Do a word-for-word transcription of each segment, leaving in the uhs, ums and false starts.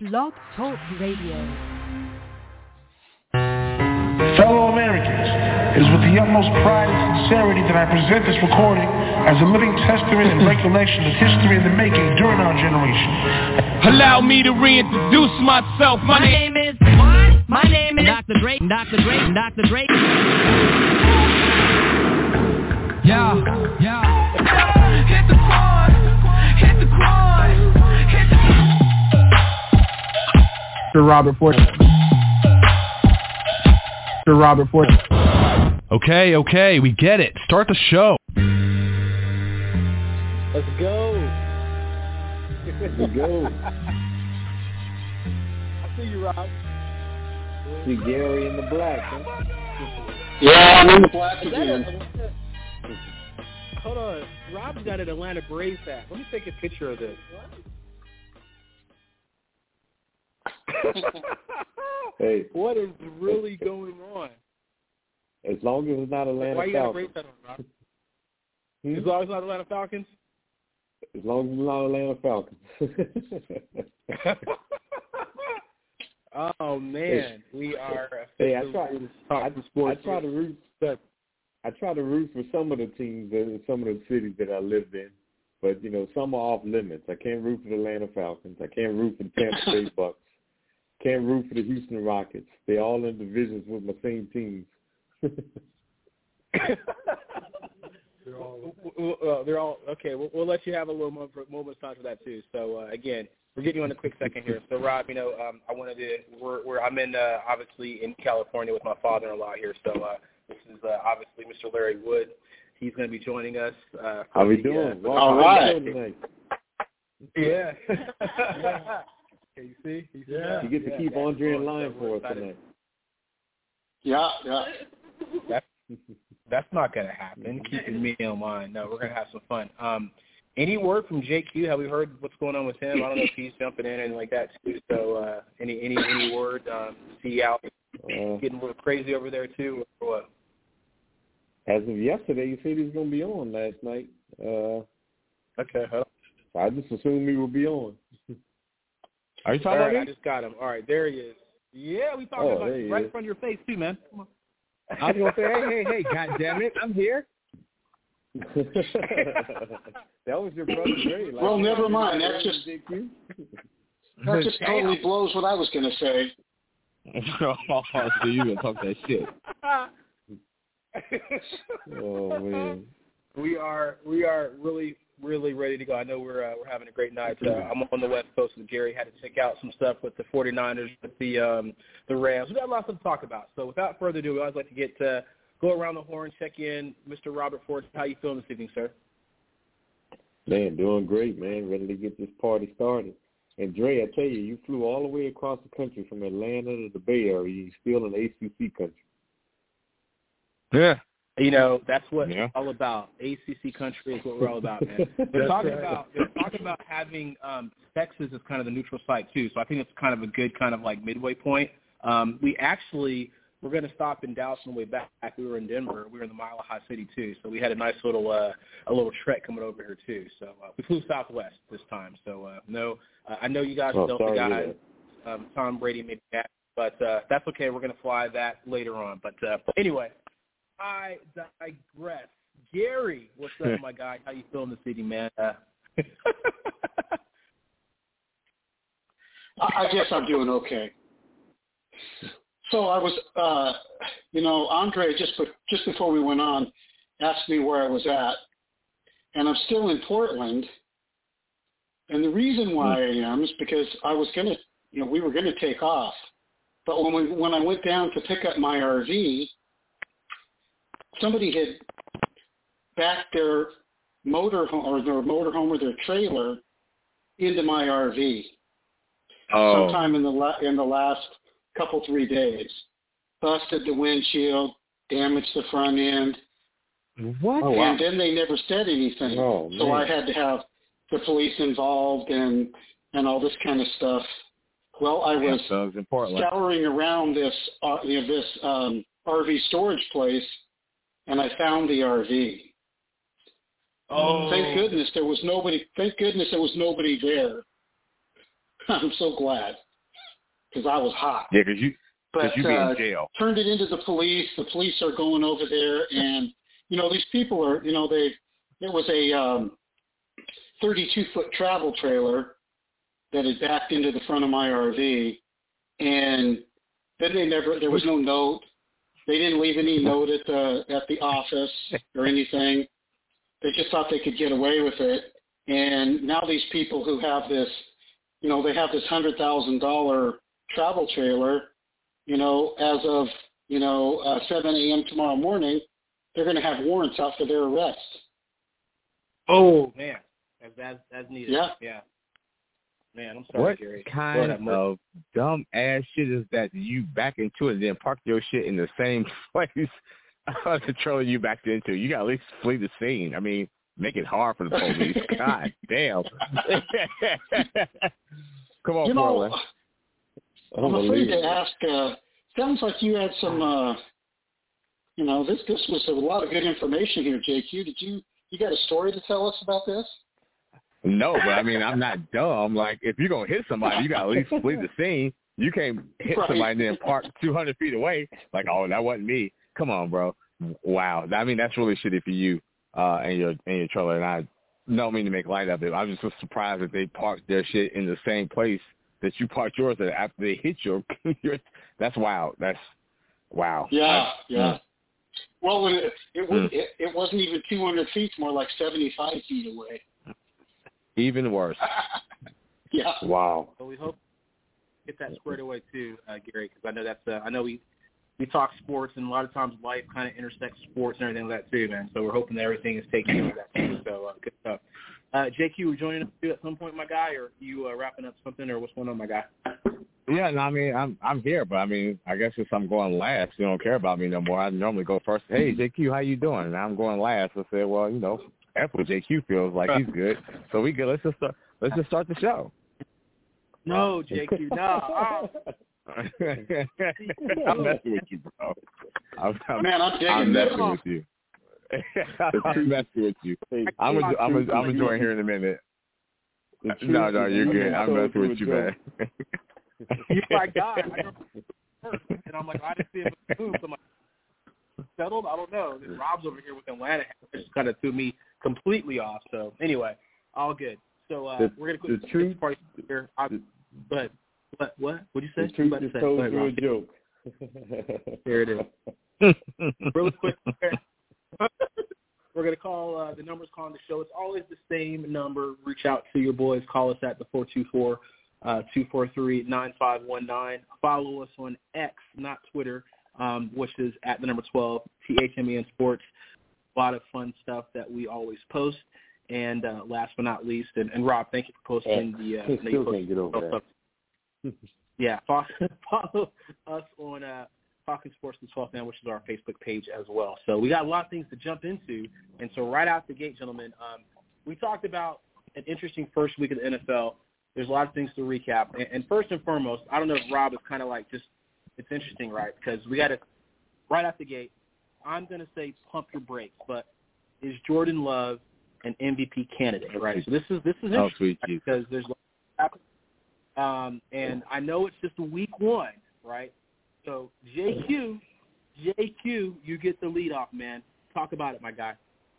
Blog Talk Radio. Fellow Americans, it is with the utmost pride and sincerity that I present this recording as a living testament and recollection of history in the making during our generation. Allow me to reintroduce myself. My, My name is what? My name is Doctor Dre. Doctor Dre. Doctor Dre. Yeah, yeah. Hit the quad. Hit the quad. Hit the Mister Robert Ford. Mister Robert Ford. Okay, okay, we get it. Start the show. Let's go. Let's go. I see you, Rob. See Gary in the black, huh? Yeah, I'm in the black again. Hold on. Rob's got an Atlanta Braves hat. Let me take a picture of this. Hey. What is really going on? As long as it's not Atlanta Why you got a Braves Falcons. hat on, Rob? Hmm? As long as it's not Atlanta Falcons? As long as it's not Atlanta Falcons. Oh man, we are. Hey, I try. I, sports. I try to root. I try to root for some of the teams in some of the cities that I lived in, but you know some are off limits. I can't root for the Atlanta Falcons. I can't root for the Tampa Bay Bucks. Can't root for the Houston Rockets. They're all in divisions with my same teams. They're all, well, they're all okay. We'll, we'll let you have a little moment, moment of time for that too. So uh, again, we're getting you in a quick second here. So Rob, you know, um, I wanted to. We're, we're I'm in uh, obviously in California with my father-in-law here. So uh, this is uh, obviously Mister Larry Wood. He's going to be joining us. Uh, How we the, doing? Uh, all right. Yeah. Okay, you see? You, see you get to yeah, keep Andre in line for us tonight. Yeah, yeah. That's, that's not going to happen. Keeping me in mind. No, we're going to have some fun. Um, any word from J Q? Have we heard what's going on with him? I don't know if he's jumping in or anything like that too. So uh, any any any word? Um, is he out uh, getting a little crazy over there too, or what? As of yesterday, you said he was going to be on last night. Uh, okay. Huh? I just assumed he would be on. Are you talking All right, about I just got him. All right, there he is. Yeah, we talking oh, about you right is. in front of your face too, man. Come on. I was gonna say, hey, hey, hey, God damn it, I'm here. That was your brother Dre. Like, Well, never mind. That just that just totally blows what I was going to say. Oh, so you gonna talk that shit? Oh man, we are we are really really ready to go. I know we're uh, we're having a great night. Uh, I'm on the West Coast, and Gary had to check out some stuff with the 49ers, with the um, the Rams. We got lots to talk about. So without further ado, we always like to get uh, go around the horn, check in. Mister Robert Ford, how you feeling this evening, sir? Man, doing great, man. Ready to get this party started. And Dre, I tell you, you flew all the way across the country from Atlanta to the Bay Area. You're still in A C C country. Yeah. You know, that's what yeah. it's all about. A C C country is what we're all about, man. They're talking right. about they're talking about having um, Texas as kind of the neutral site too. So I think it's kind of a good kind of like midway point. Um, we actually we're going to stop in Dallas on the way back. We were in Denver. We were in the Mile High City too. So we had a nice little uh, a little trek coming over here too. So uh, we flew Southwest this time. So uh, no, uh, I know you guys oh, don't the guys. Um, Tom Brady made that, but uh, that's okay. We're going to fly that later on. But uh, anyway. I digress. Gary, what's up, my guy? How you feeling this evening, man? Uh, I guess I'm doing okay. So I was, uh, you know, Andre, just just before we went on, asked me where I was at, and I'm still in Portland. And the reason why I am is because I was going to, you know, we were going to take off. But when we, when I went down to pick up my R V, somebody had backed their motor home or their motor home or their trailer into my R V oh. sometime in the la- in the last couple three days. Busted the windshield, damaged the front end. What? Oh, wow. And then they never said anything. Oh, so man. I had to have the police involved and and all this kind of stuff. Well, I was scouring around this uh, you know, this um, R V storage place. And I found the R V. Oh, thank goodness there was nobody. Thank goodness there was nobody there. I'm so glad. because I was hot. Yeah, because you, but you be uh, in jail. Turned it into the police. The police are going over there, and you know these people are, you know, they there was a um, thirty-two foot travel trailer that had backed into the front of my R V, and then they never. There was no note. They didn't leave any note at the at the office or anything. They just thought they could get away with it. And now these people who have this, you know, they have this one hundred thousand dollars travel trailer, you know, as of, you know, uh, seven a.m. tomorrow morning, they're going to have warrants out for their arrest. Oh, man. That's, that's, that's needed. Yeah. Yeah. Man, I'm sorry, What Gary. kind of dumb ass shit is that you back into it and then park your shit in the same place the trailer you backed into? You got to at least flee the scene. I mean, make it hard for the police. God damn. Come on, you know, Portland. I'm afraid to ask. Uh, sounds like you had some. Uh, you know, this this was a lot of good information here, J Q. Did you you got a story to tell us about this? No, but I mean, I'm not dumb. Like, if you're going to hit somebody, you got to at least flee the scene. You can't hit right. somebody and then park two hundred feet away. Like, oh, that wasn't me. Come on, bro. Wow. I mean, that's really shitty for you uh, and your and your trailer. And I don't mean to make light of it. I was just surprised that they parked their shit in the same place that you parked yours at after they hit your, your that's wild. That's wow. Yeah, I, yeah. Mm. Well, it it, was, Mm. it it wasn't even two hundred feet, more like seventy-five feet away. Even worse. Yeah. Wow. So we hope to get that squared away too, uh, Gary, because I know that's uh, I know we we talk sports, and a lot of times life kind of intersects sports and everything like that too, man. So we're hoping that everything is taken care of that too. So uh, good stuff. Uh, J Q, you joining us too at some point, my guy, or you uh, wrapping up something, or what's going on, my guy? Yeah, no, I mean, I'm I'm here, but I mean, I guess if I'm going last, you don't care about me no more. I normally go first. Hey, J Q, how you doing? And I'm going last. I said, well, you know, that's what J Q feels like. He's good, so we good. Let's just start. Let's just start the show. No, J Q, no. I'm messing with you, bro. I'm, I'm, Man, I'm digging I'm this. messing with you. I'm messing with you. I'm a, I'm a, I'm enjoying here in a minute. No, no, you're good. I'm messing with you, man. You're my guy. I know first, and I'm like, I didn't see him move. So I'm like, settled? I don't know. Then Rob's over here with Atlanta, which kind of threw me completely off. So anyway, all good. So uh, the, we're gonna quit the truth party here. I, but what? What? What'd you say? The truth what is say? told Ahead, through a Rob. joke. There it is. Really quick. We're going to call uh, the numbers calling the show. It's always the same number. Reach out to your boys. Call us at the four two four, two four three, nine five one nine. Follow us on X, not Twitter, um, which is at the number twelve, T H M E N Sports. A lot of fun stuff that we always post. And uh, last but not least, and, and Rob, thank you for posting the uh, – still can't get over that. Yeah, follow, follow us on uh, Talking Sports the twelfth Man, which is our Facebook page as well. So we got a lot of things to jump into. And so right out the gate, gentlemen, um, we talked about an interesting first week of the N F L. There's a lot of things to recap. And, and first and foremost, I don't know if Rob is kind of like just – it's interesting, right? Because we got to – right out the gate, I'm going to say pump your brakes. But is Jordan Love an M V P candidate, right? So this is this is Oh, interesting sweet right? because there's um, and I know it's just week one, right? So J Q, J Q, you get the lead off, man. Talk about it, my guy.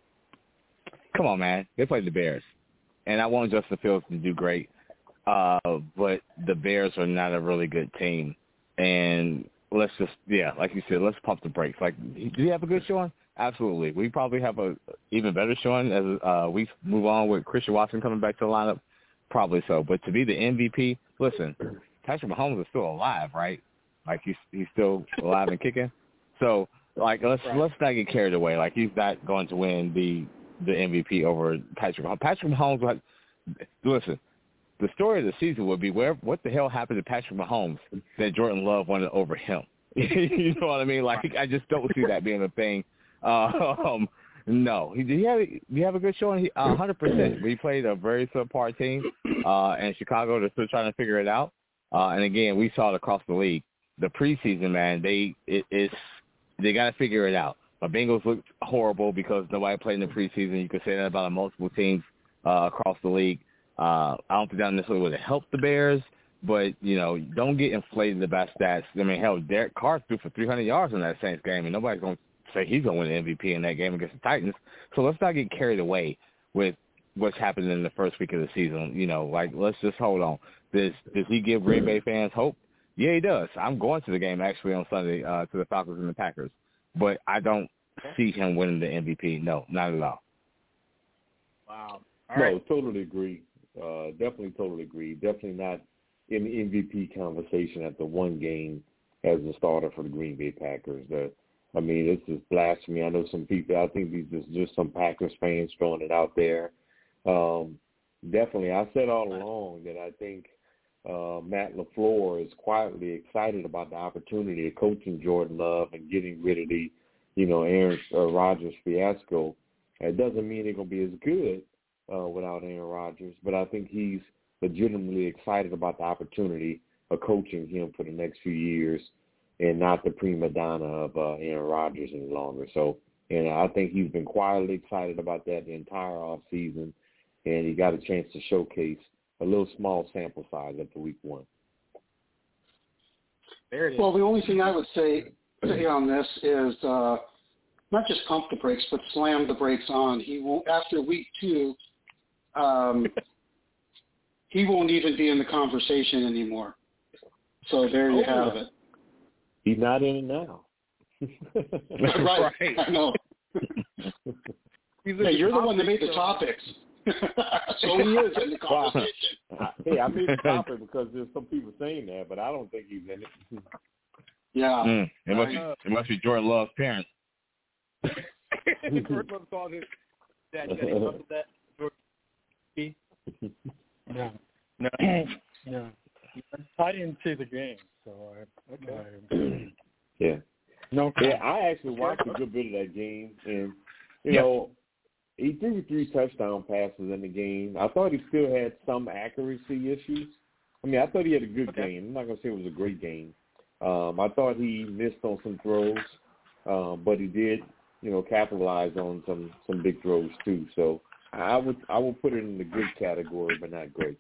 Come on, man. They played the Bears, and I want Justin Fields to do great, uh, but the Bears are not a really good team, and let's just yeah, like you said, let's pump the brakes. Like, do you have a good showing? Absolutely. We probably have a even better showing as uh, we move on with Christian Watson coming back to the lineup. Probably so. But to be the M V P, listen, Patrick Mahomes is still alive, right? Like he's he's still alive and kicking. So like let's right. let's not get carried away. Like he's not going to win the the M V P over Patrick Mahomes. Patrick Mahomes. Listen, the story of the season would be where what the hell happened to Patrick Mahomes that Jordan Love wanted over him. You know what I mean? Like I just don't see that being a thing. Uh, um, no, he did he have did he have a good showing? A hundred percent. We played a very subpar team, uh, and Chicago they're still trying to figure it out. Uh, and again, we saw it across the league. The preseason, man, they it, it's they got to figure it out. The Bengals looked horrible because nobody played in the preseason. You could say that about multiple teams uh, across the league. Uh, I don't think that necessarily would have helped the Bears, But, you know, don't get inflated about stats. I mean, hell, Derek Carr threw for three hundred yards in that Saints game, and nobody's going to say he's going to win the M V P in that game against the Titans. So let's not get carried away with what's happening in the first week of the season. You know, like, let's just hold on. Does, does he give Green Bay fans hope? Yeah, he does. I'm going to the game, actually, on Sunday uh, to the Falcons and the Packers. But I don't see him winning the M V P. No, not at all. Wow. All no, right. totally agree. Uh, definitely totally agree. Definitely not in the M V P conversation after one game as a starter for the Green Bay Packers. The, I mean, it's just blasphemy. I know some people, I think these are just some Packers fans throwing it out there. Um, definitely, I said all along that I think uh, Matt LaFleur is quietly excited about the opportunity of coaching Jordan Love and getting rid of the, you know, Aaron uh, Rodgers fiasco. It doesn't mean they're going to be as good uh, without Aaron Rodgers, but I think he's legitimately excited about the opportunity of coaching him for the next few years and not the prima donna of uh, Aaron Rodgers any longer. So, and I think he's been quietly excited about that the entire offseason, and he got a chance to showcase a little small sample size after week one. There it is. Well, the only thing I would say, say on this is uh, not just pump the brakes, but slam the brakes on. He won't, after week two, um, he won't even be in the conversation anymore. So there you oh, have it. He's not in it now. right. right. I know. Hey, you're the one that made the topics. So he is in the conversation. Hey, I made the topic because there's some people saying that, but I don't think he's in it. Yeah. Mm, it must be it must be Jordan Love's parents. Jordan Love saw his dad getting up with that. No. No. No. I didn't see the game, so I, okay. I yeah. No. Yeah, I actually watched a good bit of that game, and you yep. know, he threw three touchdown passes in the game. I thought he still had some accuracy issues. I mean, I thought he had a good okay. game. I'm not gonna say it was a great game. Um, I thought he missed on some throws, um, but he did, you know, capitalize on some some big throws too. So I would I would put it in the good category, but not great.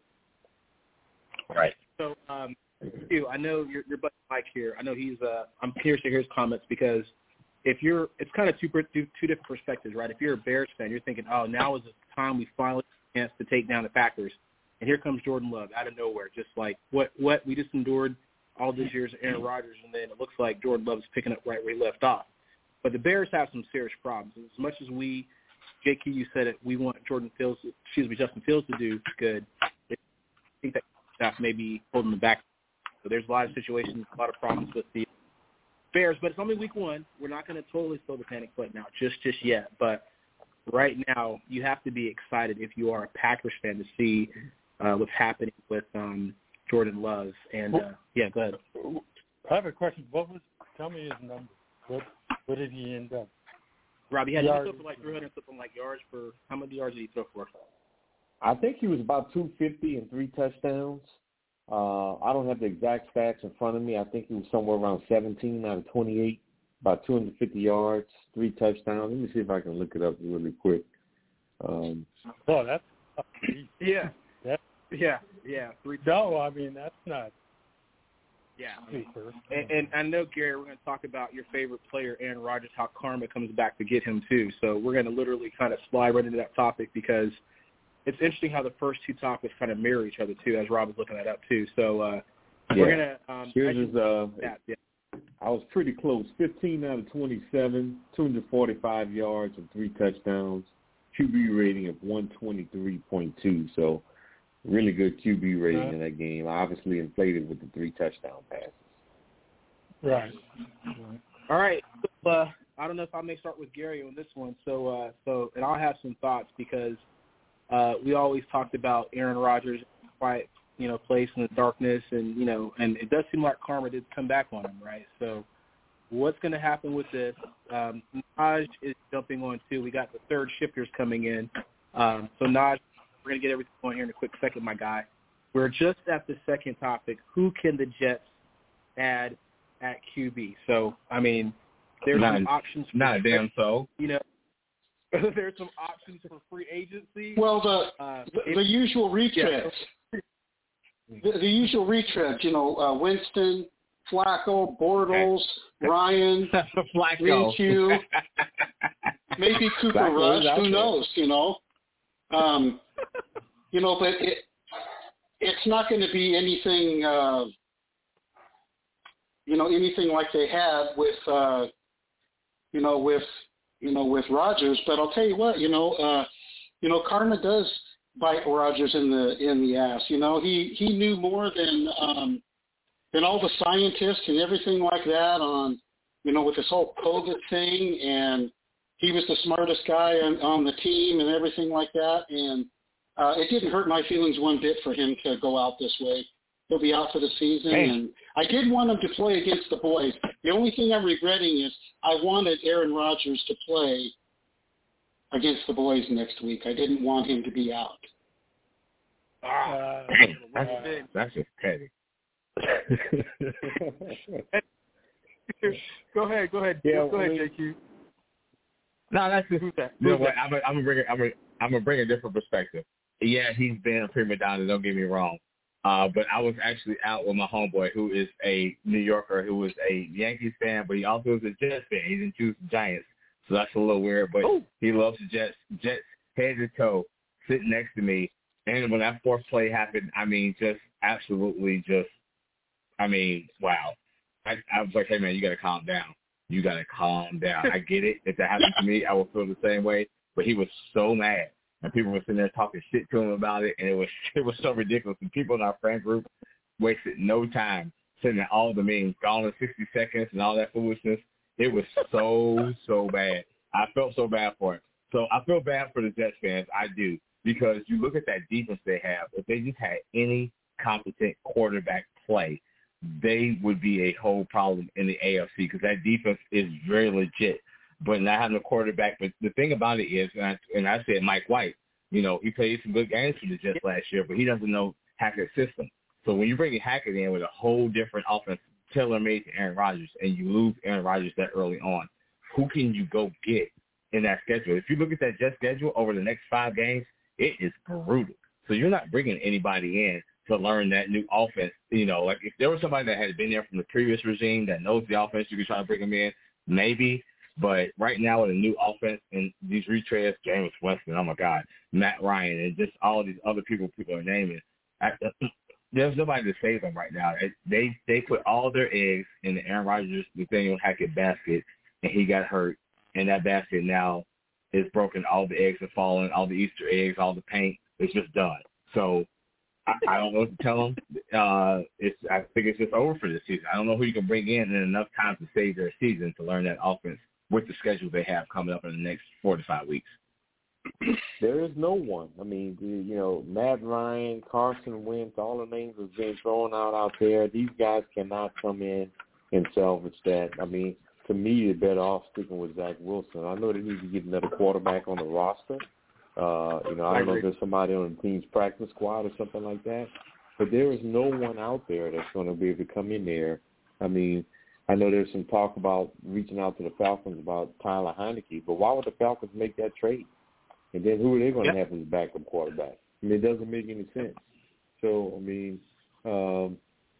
Right. So, um, you, I know your your buddy Mike here. I know he's. Uh, I'm curious to hear his comments because if you're, it's kind of two two, two different perspectives, right? If you're a Bears fan, you're thinking, oh, now is the time we finally have a chance to take down the Packers, and here comes Jordan Love out of nowhere, just like what what we just endured all these years of Aaron Rodgers, and then it looks like Jordan Love's picking up right where he left off. But the Bears have some serious problems. As much as we, J Q, you said it, we want Jordan Fields, excuse me, Justin Fields to do good. I think that staff may be holding them back. So there's a lot of situations, a lot of problems with the Bears, but it's only week one. We're not going to totally throw the panic button out just, just yet. But right now, you have to be excited if you are a Packers fan to see uh, what's happening with um, Jordan Love. And, uh, yeah, go ahead. I have a question. What was, tell me his number. What, what did he end up? Rob, he had yards. to throw for like three hundred something like yards for, how many yards did he throw for? I think he was about two fifty and three touchdowns. Uh, I don't have the exact stats in front of me. I think he was somewhere around seventeen out of twenty-eight, about two hundred fifty yards, three touchdowns. Let me see if I can look it up really quick. Um, oh, that's yeah, that's, yeah, yeah. Three. No, I mean that's not. Yeah, super. And, and I know, Gary, we're going to talk about your favorite player, Aaron Rodgers, how karma comes back to get him too. So we're going to literally kind of slide right into that topic because it's interesting how the first two topics kind of mirror each other too, as Rob was looking that up too. So uh, yeah. we're going to. Um, Here's his, uh, that, yeah. I was pretty close. fifteen out of twenty-seven, two hundred forty-five yards and three touchdowns. Q B rating of one twenty-three point two. So really good Q B rating uh, in that game. Obviously inflated with the three touchdown passes. Right. All right. So, uh, I don't know if I may start with Gary on this one. So, uh, so, and I'll have some thoughts because uh, we always talked about Aaron Rodgers' quiet, you know, place in the darkness, and you know, and it does seem like karma did come back on him, right? So, what's going to happen with this? Um, Naj is jumping on too. We got the third shifters coming in. Um, so, Naj, we're going to get everything going here in a quick second, my guy. We're just at the second topic. Who can the Jets add at Q B? So, I mean, there's not, some options. For not damn so. You know, there's some options for free agency. Well, the uh, the, the usual retreads. Yeah. the, the usual retreads, you know, uh, Winston, Flacco, Bortles, Ryan, Minshew, maybe Cooper Flacco Rush. Who there. knows? You know, um, you know, but it it's not going to be anything, uh, you know, anything like they had with, uh, you know, with you know with Rodgers. But I'll tell you what, you know, uh, you know, karma does bite Rodgers in the in the ass. You know, he he knew more than. Um, And all the scientists and everything like that on, you know, with this whole COVID thing, and he was the smartest guy on, on the team and everything like that. And uh, it didn't hurt my feelings one bit for him to go out this way. He'll be out for the season. Man. And I did want him to play against the boys. The only thing I'm regretting is I wanted Aaron Rodgers to play against the boys next week. I didn't want him to be out. Uh, that's, that's just petty. go ahead, go ahead, Yeah, go ahead, I mean, J Q. No, that's just. Who's that? You know Who's what? that? I'm gonna I'm bring I'm gonna I'm gonna bring a different perspective. Yeah, he's been a prima donna. Don't get me wrong. Uh, but I was actually out with my homeboy, who is a New Yorker, who was a Yankees fan, but he also is a Jets fan. He didn't choose the Giants, so that's a little weird. But Ooh. he loves the Jets. Jets head to toe, sitting next to me. And when that fourth play happened, I mean, just absolutely just. I mean, wow. I, I was like, hey, man, you got to calm down. You got to calm down. I get it. If that happened to me, I would feel the same way. But he was so mad. And people were sitting there talking shit to him about it. And it was it was so ridiculous. And people in our friend group wasted no time sending all the memes, gone in sixty seconds and all that foolishness. It was so, so bad. I felt so bad for it. So I feel bad for the Jets fans. I do. Because you look at that defense they have. If they just had any competent quarterback play, they would be a whole problem in the A F C because that defense is very legit. But not having a quarterback. But the thing about it is, and I, and I said Mike White, you know, he played some good games for the Jets last year, but he doesn't know Hackett's system. So when you bring Hackett in with a whole different offense, tailor-made to Aaron Rodgers, and you lose Aaron Rodgers that early on, who can you go get in that schedule? If you look at that Jets schedule over the next five games, it is brutal. So you're not bringing anybody in to learn that new offense. You know, like if there was somebody that had been there from the previous regime that knows the offense, you could try to bring them in, maybe. But right now with a new offense and these retreads, James Winston, oh my God, Matt Ryan, and just all these other people people are naming, I, there's nobody to save them right now. They they put all their eggs in the Aaron Rodgers, Nathaniel Hackett basket, and he got hurt. And that basket now is broken. All the eggs are falling, all the Easter eggs, all the paint, it's just done. So I, I don't know what to tell them. Uh, it's I think it's just over for this season. I don't know who you can bring in in enough time to save their season to learn that offense with the schedule they have coming up in the next four to five weeks. There is no one. I mean, you know, Matt Ryan, Carson Wentz, all the names have been thrown out out there. These guys cannot come in and salvage that. I mean, to me, you're better off sticking with Zach Wilson. I know they need to get another quarterback on the roster. Uh, you know, I don't know if there's somebody on the team's practice squad or something like that. But there is no one out there that's going to be able to come in there. I mean, I know there's some talk about reaching out to the Falcons about Tyler Heineke, but why would the Falcons make that trade? And then who are they going to yep. have as backup quarterback? I mean, it doesn't make any sense. So, I mean, um,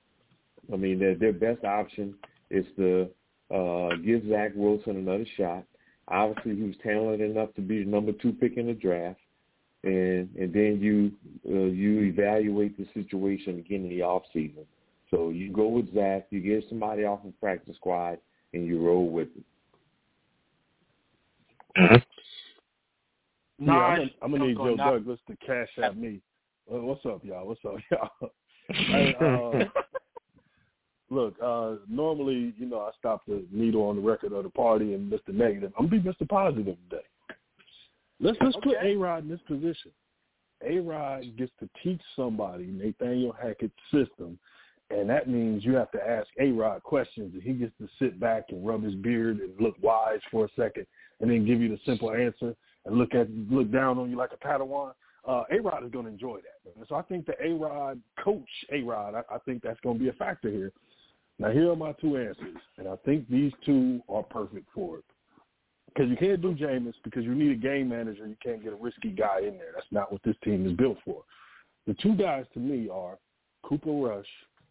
I mean, their, their best option is to uh, give Zach Wilson another shot. Obviously, he was talented enough to be the number two pick in the draft, and and then you uh, you evaluate the situation again in the off season. So you go with Zach, you get somebody off the practice squad, and you roll with it. Yeah, I'm gonna, I'm gonna need Joe Douglas to cash at me. Uh, what's up, y'all? What's up, y'all? Hey, uh, look, uh, normally, you know, I stop the needle on the record of the party and Mister Negative. I'm gonna be Mister Positive today. Let's let's okay. put A-Rod in this position. A-Rod gets to teach somebody Nathaniel Hackett's system, and that means you have to ask A-Rod questions, and he gets to sit back and rub his beard and look wise for a second, and then give you the simple answer and look at look down on you like a Padawan. Uh, A-Rod is going to enjoy that. And so I think the A-Rod, coach A-Rod, I, I think that's going to be a factor here. Now, here are my two answers, and I think these two are perfect for it. Because you can't do Jameis because you need a game manager. You can't get a risky guy in there. That's not what this team is built for. The two guys to me are Cooper Rush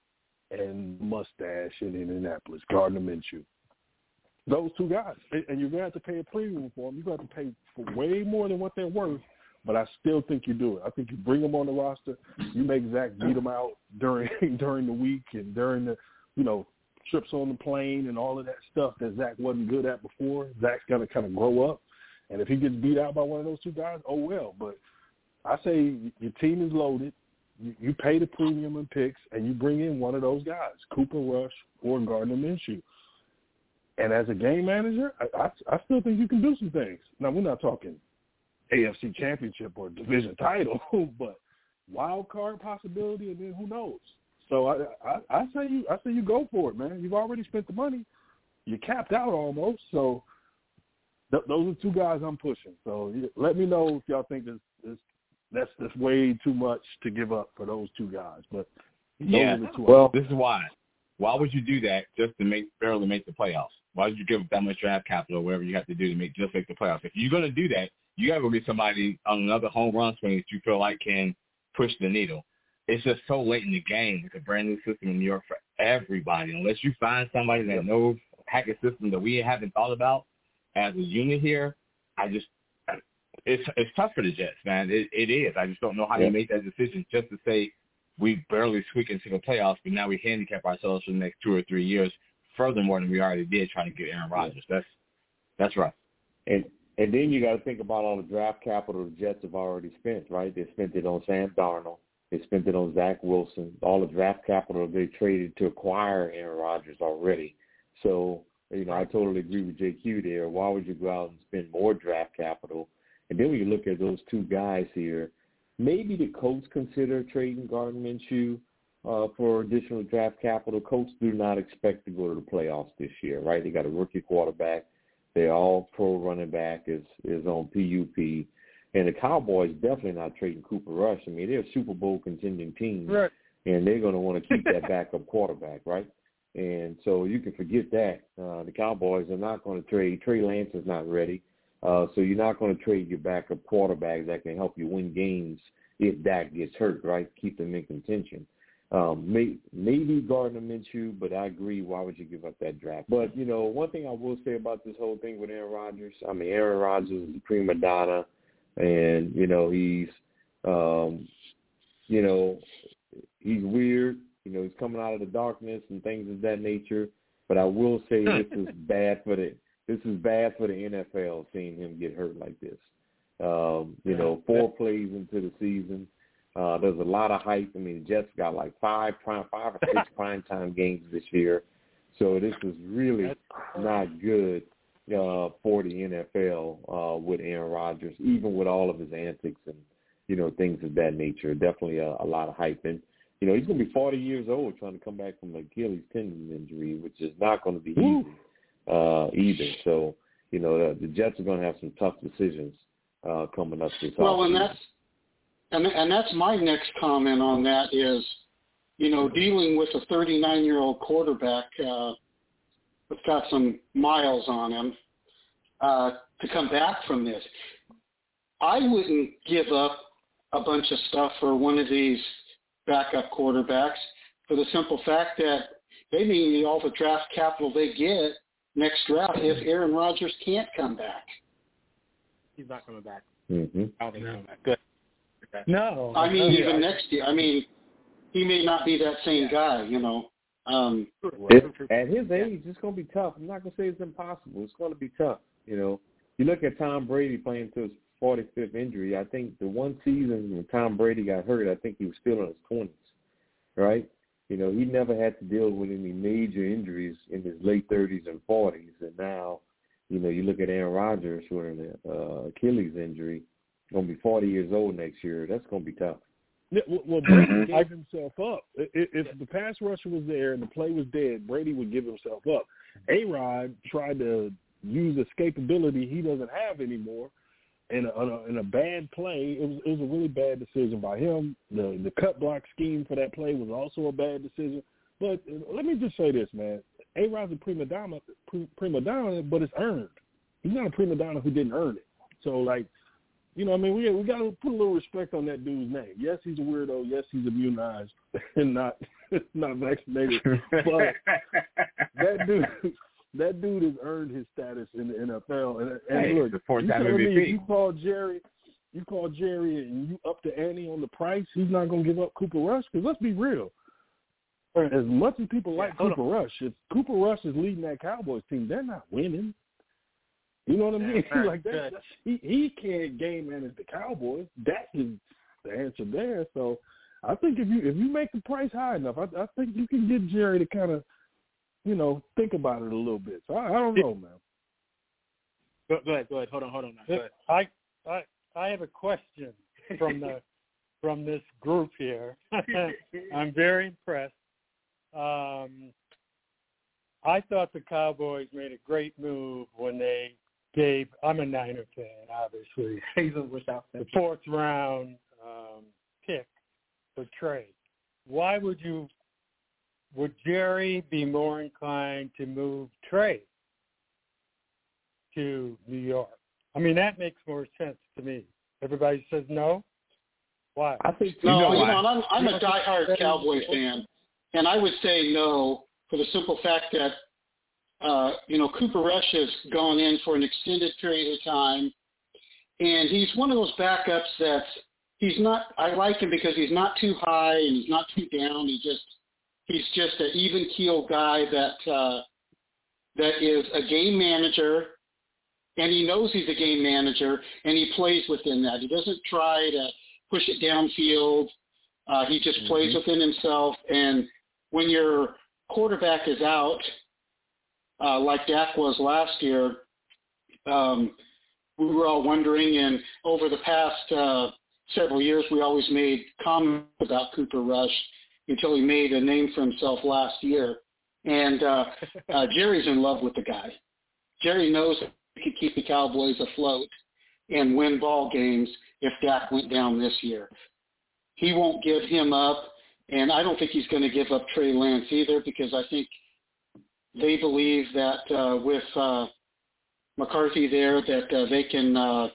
and mustache in Indianapolis, Gardner Minshew. Those two guys. And you're going to have to pay a premium for them. You're going to have to pay for way more than what they're worth, but I still think you do it. I think you bring them on the roster. You make Zach beat them out during during the week and during the, you know, trips on the plane and all of that stuff that Zach wasn't good at before. Zach's got to kind of grow up. And if he gets beat out by one of those two guys, oh, well. But I say your team is loaded. You, you pay the premium and picks, and you bring in one of those guys, Cooper Rush or Gardner Minshew. And as a game manager, I, I, I still think you can do some things. Now, we're not talking A F C championship or division title, but wild card possibility, and then who knows? So I, I, I say you, I say you go for it, man. You've already spent the money. You're capped out almost. So th- those are two guys I'm pushing. So let me know if y'all think this, this, that's that's way too much to give up for those two guys. But those yeah, are the two well, this is why. Why would you do that just to make barely make the playoffs? Why would you give up that much draft capital or whatever you have to do to make just make the playoffs? If you're going to do that, you got to go get somebody on another home run swing that you feel like can push the needle. It's just so late in the game. It's a brand new system in New York for everybody. Unless you find somebody that knows hack a system that we haven't thought about as a unit here, I just it's it's tough for the Jets, man. It, it is. I just don't know how yeah. you make that decision just to say we barely squeak into the playoffs, but now we handicap ourselves for the next two or three years furthermore than we already did trying to get Aaron Rodgers. That's that's right. And and then you got to think about all the draft capital the Jets have already spent, right? They spent it on Sam Darnold. They spent it on Zach Wilson. All the draft capital they traded to acquire Aaron Rodgers already. So, you know, I totally agree with J Q there. Why would you go out and spend more draft capital? And then when you look at those two guys here, maybe the Colts consider trading Gardner Minshew uh, for additional draft capital. Colts do not expect to go to the playoffs this year, right? They got a rookie quarterback. They're all pro running back is, is on P U P. And the Cowboys definitely not trading Cooper Rush. I mean, they're a Super Bowl contending team, right. And they're going to want to keep that backup quarterback, right? And so you can forget that. Uh, the Cowboys are not going to trade. Trey Lance is not ready. Uh, so you're not going to trade your backup quarterback that can help you win games if Dak gets hurt, right? Keep them in contention. Um, may, maybe Gardner Minshew, but I agree. Why would you give up that draft? But, you know, one thing I will say about this whole thing with Aaron Rodgers, I mean, Aaron Rodgers is a prima donna. And, you know, he's, um, you know, he's weird. You know, he's coming out of the darkness and things of that nature. But I will say this is bad for the this is bad for the N F L, seeing him get hurt like this. Um, you know, four plays into the season. Uh, there's a lot of hype. I mean, the Jets got like five prime, five or six primetime games this year. So this is really not good. Uh, for the N F L uh, with Aaron Rodgers, even with all of his antics and, you know, things of that nature. Definitely a, a lot of hype. And, you know, he's going to be forty years old trying to come back from an Achilles tendon injury, which is not going to be easy uh, either. So, you know, the, the Jets are going to have some tough decisions uh, coming up this Well, offseason. and that's, and, and that's my next comment on that is, you know, dealing with a thirty-nine-year-old quarterback uh, that's got some miles on him uh, to come back from this. I wouldn't give up a bunch of stuff for one of these backup quarterbacks for the simple fact that they may need all the draft capital they get next draft if Aaron Rodgers can't come back. He's not coming back. Mm-hmm. I don't think he's coming back. Good. Okay. No. I mean, no, even yeah. next year. I mean, he may not be that same guy, you know. Um, it, at his age, it's going to be tough. I'm not going to say it's impossible. It's going to be tough, you know. You look at Tom Brady playing to his forty-fifth injury. I think the one season when Tom Brady got hurt, I think he was still in his twenties, right? You know, he never had to deal with any major injuries in his late thirties and forties. And now, you know, you look at Aaron Rodgers with an uh, Achilles injury, going to be forty years old next year. That's going to be tough. Yeah, well, Brady gave himself up. If the pass rusher was there and the play was dead, Brady would give himself up. A-Rod tried to use escapability he doesn't have anymore in a, in a bad play. It was, it was a really bad decision by him. The the cut block scheme for that play was also a bad decision. But let me just say this, man. A-Rod's a prima donna, prima donna, but it's earned. He's not a prima donna who didn't earn it. So, like, You know, I mean, we we got to put a little respect on that dude's name. Yes, he's a weirdo. Yes, he's immunized and not not vaccinated. But that dude, that dude has earned his status in the N F L. And, and hey, look, the fourth you time telling M V P. me if you call Jerry, you call Jerry, and you up the ante on the price, he's not going to give up Cooper Rush. Because let's be real. As much as people like yeah, Cooper on. Rush, if Cooper Rush is leading that Cowboys team, they're not winning. You know what I mean? Yeah, like that, that, he he can't game manage the Cowboys. That is the answer there. So I think if you if you make the price high enough, I, I think you can get Jerry to kind of, you know, think about it a little bit. So I, I don't know, man. Go, go ahead, go ahead. Hold on, hold on. Go ahead. I I I have a question from the from this group here. I'm very impressed. Um, I thought the Cowboys made a great move when they gave, I'm a Niner fan, obviously, the fourth round um, pick for Trey. Why would you, would Jerry be more inclined to move Trey to New York? I mean, that makes more sense to me. Everybody says no? Why? I think no, you know, you know I'm, I'm a diehard Cowboy fan, and I would say no for the simple fact that Uh, you know, Cooper Rush has gone in for an extended period of time, and he's one of those backups that's he's not. I like him because he's not too high and he's not too down. He just he's just an even keel guy that uh, that is a game manager, and he knows he's a game manager, and he plays within that. He doesn't try to push it downfield. Uh, he just mm-hmm. plays within himself, and when your quarterback is out, Uh, like Dak was last year, um, we were all wondering, and over the past uh, several years, we always made comments about Cooper Rush until he made a name for himself last year. And uh, uh, Jerry's in love with the guy. Jerry knows he could keep the Cowboys afloat and win ball games if Dak went down this year. He won't give him up, and I don't think he's going to give up Trey Lance either, because I think they believe that uh, with uh, McCarthy there, that uh, they can, uh,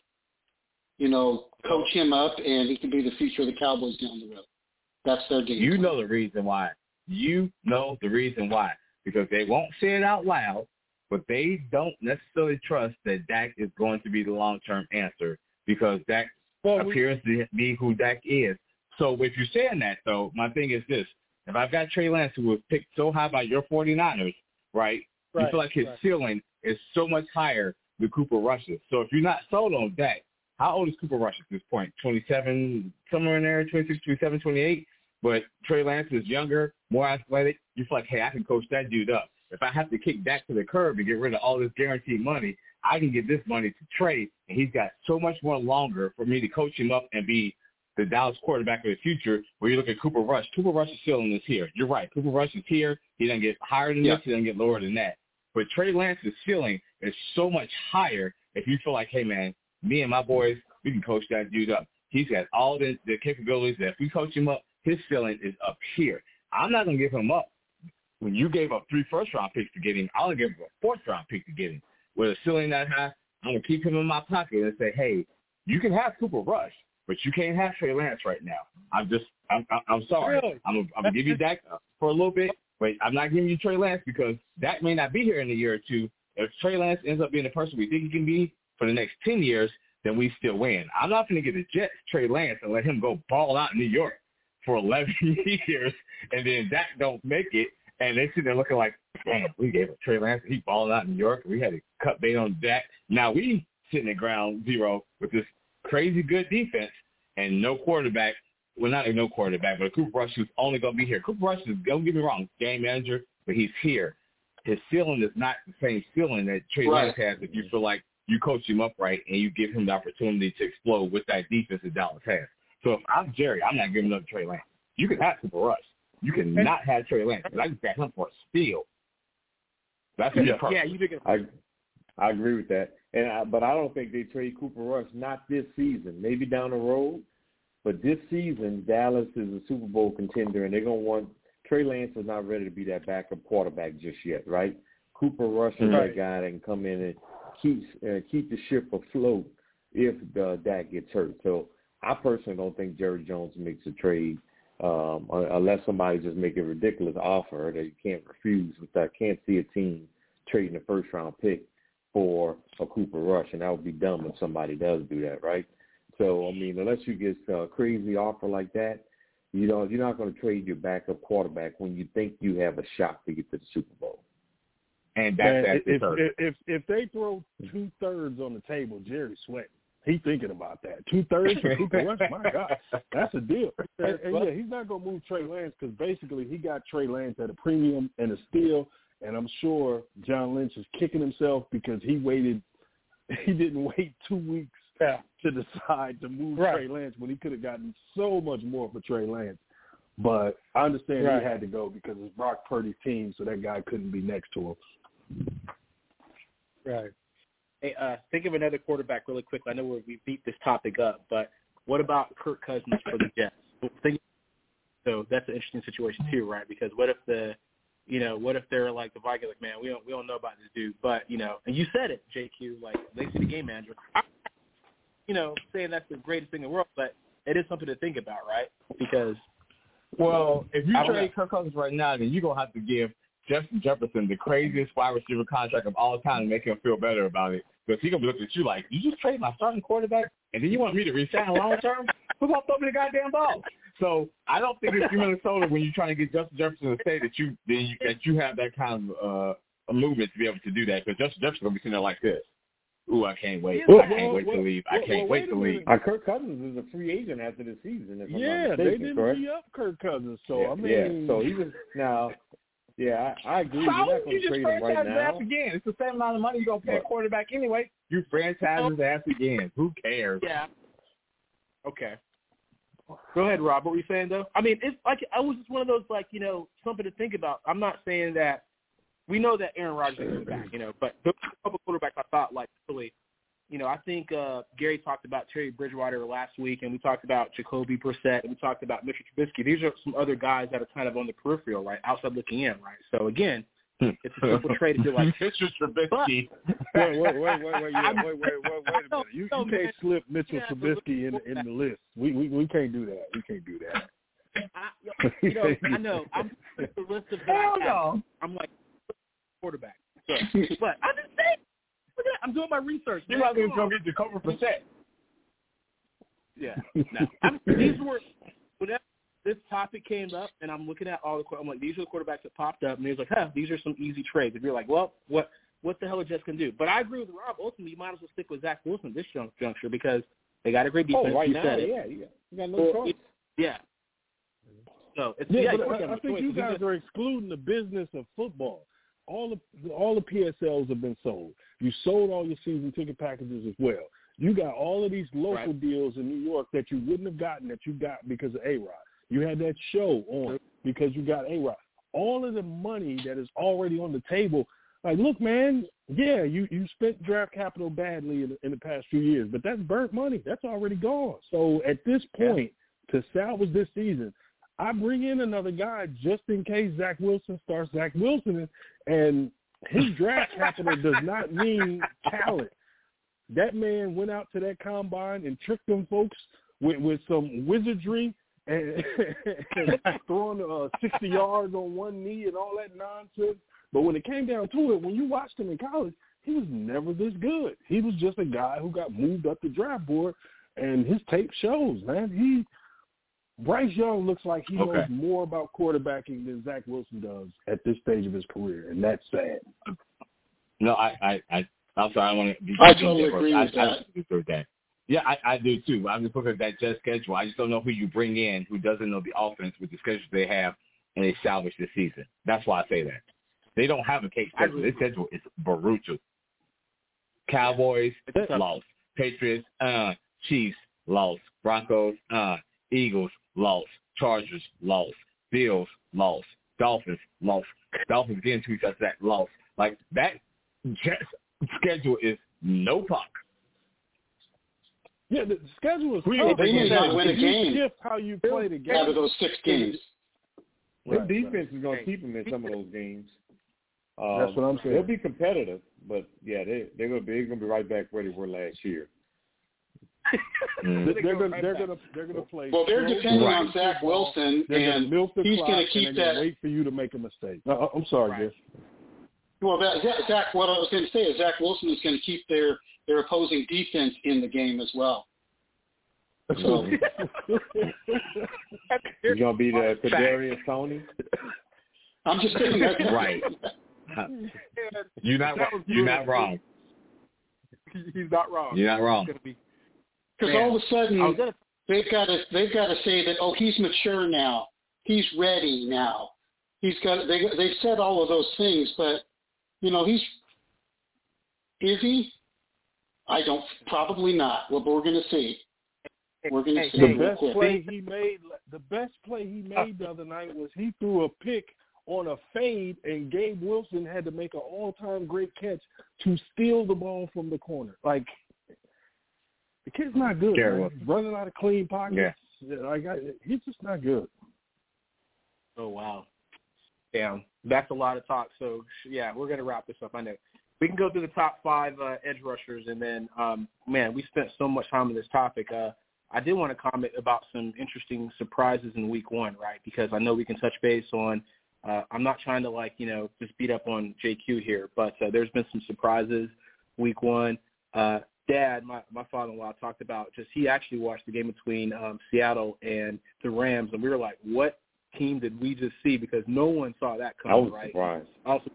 you know, coach him up, and he can be the future of the Cowboys down the road. That's their game. You know the reason why. You know the reason why. Because they won't say it out loud, but they don't necessarily trust that Dak is going to be the long-term answer, because Dak well, appears we, to be who Dak is. So if you're saying that, though, my thing is this. If I've got Trey Lance, who was picked so high by your 49ers, right, right, you feel like his right. ceiling is so much higher than Cooper Rush's. So if you're not sold on Dak, how old is Cooper Rush at this point? twenty-seven, somewhere in there, twenty-six, twenty-seven, twenty-eight. But Trey Lance is younger, more athletic. You feel like, hey, I can coach that dude up. If I have to kick Dak to the curb and get rid of all this guaranteed money, I can give this money to Trey, and he's got so much more longer for me to coach him up and be the Dallas quarterback of the future. Where you look at Cooper Rush, Cooper Rush's ceiling is here. You're right. Cooper Rush is here. He doesn't get higher than yeah. this. He doesn't get lower than that. But Trey Lance's ceiling is so much higher if you feel like, hey, man, me and my boys, we can coach that dude up. He's got all the, the capabilities that if we coach him up, his ceiling is up here. I'm not going to give him up. When you gave up three first-round picks to get him, I'll give him a fourth-round pick to get him. With a ceiling that high, I'm going to keep him in my pocket and say, hey, you can have Cooper Rush, but you can't have Trey Lance right now. I'm just, I'm, I'm sorry. Really? I'm, I'm going to give you Dak for a little bit, but I'm not giving you Trey Lance because Dak may not be here in a year or two. If Trey Lance ends up being the person we think he can be for the next ten years, then we still win. I'm not going to get the Jets Trey Lance and let him go ball out in New York for eleven years, and then Dak don't make it, and they sit there looking like, damn, we gave it Trey Lance, and he balling out in New York, and we had to cut bait on Dak. Now we sitting at ground zero with this crazy good defense and no quarterback. Well, not no quarterback, but Cooper Rush who's only going to be here. Cooper Rush is, don't get me wrong, game manager, but he's here. His ceiling is not the same ceiling that Trey right. Lance has if you feel like you coach him up right and you give him the opportunity to explode with that defense that Dallas has. So if I'm Jerry, I'm not giving up Trey Lance. You can have Cooper Rush. You cannot have Trey Lance. I just got him for a steal. That's yeah, yeah. yeah you think I I agree with that. And I, but I don't think they trade Cooper Rush. Not this season. Maybe down the road. But this season, Dallas is a Super Bowl contender, and they're gonna want Trey Lance is not ready to be that backup quarterback just yet, right? Cooper Rush is right. that guy that can come in and keep uh, keep the ship afloat if the, Dak gets hurt. So I personally don't think Jerry Jones makes a trade um, unless somebody just make a ridiculous offer that you can't refuse. But I can't see a team trading a first-round pick for a Cooper Rush, and that would be dumb if somebody does do that, right? So, I mean, unless you get a crazy offer like that, you know, you're not going to trade your backup quarterback when you think you have a shot to get to the Super Bowl. And that's Man, the if, third. if if if they throw two thirds on the table, Jerry's sweating. He's thinking about that. Two thirds for Cooper Rush, my God, that's a deal. And, and yeah, he's not going to move Trey Lance because basically he got Trey Lance at a premium and a steal. And I'm sure John Lynch is kicking himself because he waited. He didn't wait two weeks yeah. to decide to move right. Trey Lance when he could have gotten so much more for Trey Lance. But I understand right. he had to go because it's Brock Purdy's team, so that guy couldn't be next to him. Right. Hey, uh, think of another quarterback really quickly. I know we we beat this topic up, but what about Kirk Cousins for the Jets? Think, so that's an interesting situation too, right? Because what if the, you know, what if they're like the Vikings, like, man, we don't we don't know about this dude, but you know, and you said it, J Q, like they see the game manager. I, you know, saying that's the greatest thing in the world, but it is something to think about, right? Because well, if you trade know. Kirk Cousins right now, then you're gonna have to give Justin Jefferson the craziest wide receiver contract of all time to make him feel better about it. Because he's going to be looking at you like, you just trade my starting quarterback, and then you want me to resign long term? Who's going to throw me the goddamn ball? So I don't think it's Minnesota when you're trying to get Justin Jefferson to say that you, that you have that kind of uh, movement to be able to do that. Because Justin Jefferson's going to be sitting there like this. Ooh, I can't wait. Well, I can't well, wait well, to leave. well, I can't well, wait to leave. Uh, Kirk Cousins is a free agent after the season. If yeah, I'm not they mistaken, didn't correct? re-up Kirk Cousins, so yeah, I mean, yeah. So he was now. Yeah, I, I agree. So You're not going you to just trade him right franchise his now. ass again. It's the same amount of money you're going to pay a quarterback anyway. You franchise his ass again. Who cares? Yeah. Okay. Go ahead, Rob. What were you saying, though? I mean, it's like I was just one of those, like, you know, something to think about. I'm not saying that we know that Aaron Rodgers is coming back, you know, but the couple quarterbacks I thought, like, really, you know, I think uh, Gary talked about Terry Bridgewater last week, and we talked about Jacoby Brissett, and we talked about Mitchell Trubisky. These are some other guys that are kind of on the peripheral, right, outside looking in, right? So, again, it's a simple trade if you're like Mitchell Trubisky. wait, wait, wait, wait, wait, yeah, wait, wait, wait, wait a minute. You, no, you can't man. slip Mitchell Yeah, Trubisky in in the list. We we we can't do that. We can't do that. I, you know, I know. I'm the list of that. Hell I have. no. I'm like quarterback. So, but I'm just saying. Look at that. I'm doing my research. You're not going to go get Jacoby Brissett. Yeah. No. I'm, these were whenever this topic came up, and I'm looking at all the. I'm like, these are the quarterbacks that popped up, and he was like, huh, these are some easy trades. If you're like, well, what what the hell are Jets going to do? But I agree with Rob. Ultimately, you might as well stick with Zach Wilson this juncture because they got a great defense. Oh, right you now, said yeah, it. yeah. You got no Well, choice. it, yeah. So it's Yeah, yeah. but of course I, you have I no think choice. you You guys just- are excluding the business of football. All the all the P S Ls have been sold. You sold all your season ticket packages as well. You got all of these local Right. deals in New York that you wouldn't have gotten that you got because of A-Rod. You had that show on because you got A-Rod. All of the money that is already on the table, like, look, man, yeah, you, you spent draft capital badly in, in the past few years, but that's burnt money. That's already gone. So at this point, yeah. to salvage this season, I bring in another guy just in case Zach Wilson starts Zach Wilson, and his draft capital does not mean talent. That man went out to that combine and tricked them folks with, with some wizardry and, and throwing uh, sixty yards on one knee and all that nonsense. But when it came down to it, when you watched him in college, he was never this good. He was just a guy who got moved up the draft board, and his tape shows, man. He Bryce Young looks like he Okay. knows more about quarterbacking than Zach Wilson does at this stage of his career, and that's sad. No, I, I, I, I'm sorry. I want to be. I totally agree I, with I, that. I agree with that. Yeah, I, I do too. I'm just looking at that Jet schedule. I just don't know who you bring in who doesn't know the offense with the schedule they have, and they salvage this season. That's why I say that. They don't have a case schedule. This schedule is brutal. Cowboys lost. Patriots, uh, Chiefs lost. Broncos, uh, Eagles lost. Chargers lost. Bills lost. Dolphins lost. Dolphins again two weeks after that lost. Like that Jets schedule is no puck. Yeah, the schedule is We- tough. They may not win a If you game. shift how you play the game. Out of those six games. His Right, defense right. is going to keep him in some of those games. Um, That's what I'm saying. They'll be competitive, but yeah, they they're going to be they're going to be right back where they were last year. they're going they're going to they're going to play. Well, they're depending right. on Zach Wilson, they're and milk the he's going to keep and that. Wait for you to make a mistake. No, I'm sorry, right. Jeff. Well, that, Zach, what I was going to say is Zach Wilson is going to keep their their opposing defense in the game as well. So you're going to be the Kadarius Toney. I'm just saying that. Right. You're not wrong. You're not wrong. He's not wrong. You're not wrong. Because all of a sudden gonna... they've got to they've got to say that oh he's mature now, he's ready now, he's got they they've said all of those things, but you know he's is he? I don't probably not. Well, but we're going to see. We're going to see. The best play he made. The best play he made the other night was he threw a pick on a fade, and Gabe Wilson had to make an all-time great catch to steal the ball from the corner. Like, the kid's not good. Man. He's running out of clean pockets. Yeah. Like, I, he's just not good. Oh, wow. Damn. That's a lot of talk. So, yeah, we're going to wrap this up. I know. We can go through the top five uh, edge rushers, and then, um, man, we spent so much time on this topic. Uh, I did want to comment about some interesting surprises in week one, right, because I know we can touch base on Uh, I'm not trying to, like, you know, just beat up on J Q here, but uh, there's been some surprises week one. Uh, Dad, my, my father-in-law, talked about just he actually watched the game between um, Seattle and the Rams, and we were like, what team did we just see? Because no one saw that coming, I was right? surprised. Also,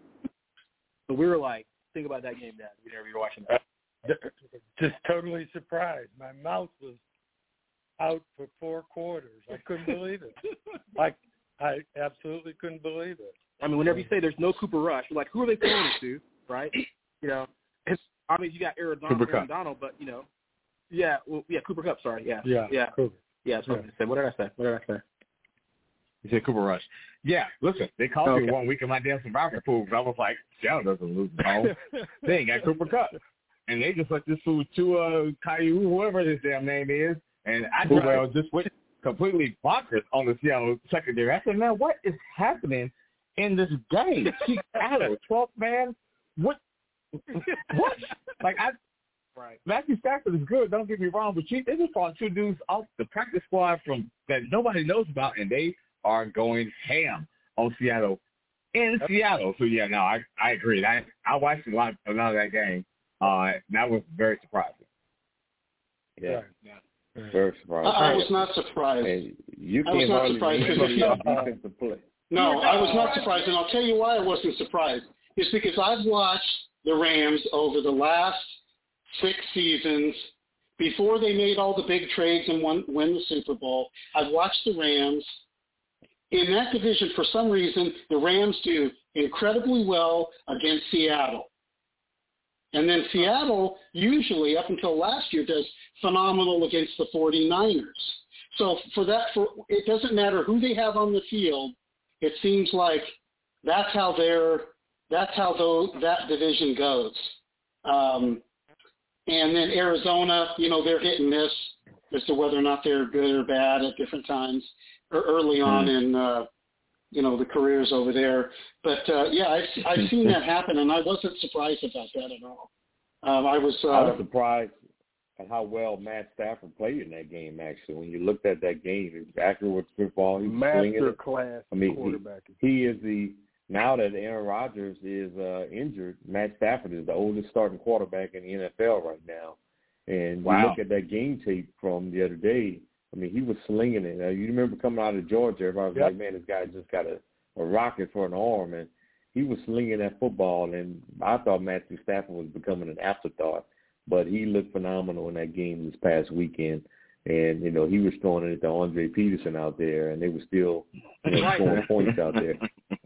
so we were like, think about that game, Dad, whenever you're watching that. Just totally surprised. My mouth was out for four quarters. I couldn't believe it. Like, I absolutely couldn't believe it. I mean, whenever you say there's no Cooper Rush, you're like, who are they throwing it to, right? You know, it's, I mean, you got Aaron Donald, Aaron Donald, but, you know, yeah, well, yeah, Cooper Kupp, sorry, yeah. Yeah, yeah. Cooper. Yeah, that's what yeah. I said. What did I say? What did I say? You said Cooper Rush. Yeah, listen, they called okay. me one week in my damn survivor pool because I was like, Seattle doesn't lose the home. They ain't got Cooper Kupp. And they just let this fool to uh, Caillou, whoever his damn name is, and I just, well, just went completely bonkers on the Seattle secondary. I said, man, what is happening in this game? Seattle, twelfth man? What? What? Like, I, right. Matthew Stafford is good, don't get me wrong, but they just brought two dudes off the practice squad from that nobody knows about, and they are going ham on Seattle in Seattle. So, yeah, no, I I agree. I, I watched a lot, a lot of that game. Uh, that was very surprising. Yeah. Right. Yeah. Very surprising. I, I was not surprised. And you I was not surprised because if you defensive play. No, I was not surprised, and I'll tell you why I wasn't surprised. It's because I've watched the Rams over the last six seasons. Before they made all the big trades and won, win the Super Bowl, I've watched the Rams. In that division, for some reason, the Rams do incredibly well against Seattle. And then Seattle, usually, up until last year, does phenomenal against the 49ers. So for that, for it doesn't matter who they have on the field. It seems like that's how they're, that's how those, that division goes. Um, and then Arizona, you know, they're hit and miss as to whether or not they're good or bad at different times or early on mm. in, uh, you know, the careers over there. But, uh, yeah, I've, I've seen that happen, and I wasn't surprised about that at all. Um, I was uh, I was surprised at how well Matt Stafford played in that game, actually. When you looked at that game, it was accurate with football. He was Master class I mean, quarterback. He, he is the – now that Aaron Rodgers is uh, injured, Matt Stafford is the oldest starting quarterback in the N F L right now. And wow. you look at that game tape from the other day, I mean, he was slinging it. Uh, you remember coming out of Georgia, everybody was yep. like, man, this guy just got a, a rocket for an arm. And he was slinging that football, and I thought Matthew Stafford was becoming an afterthought. But he looked phenomenal in that game this past weekend. And, you know, he was throwing it to Andre Peterson out there, and they were still you know, scoring points out there.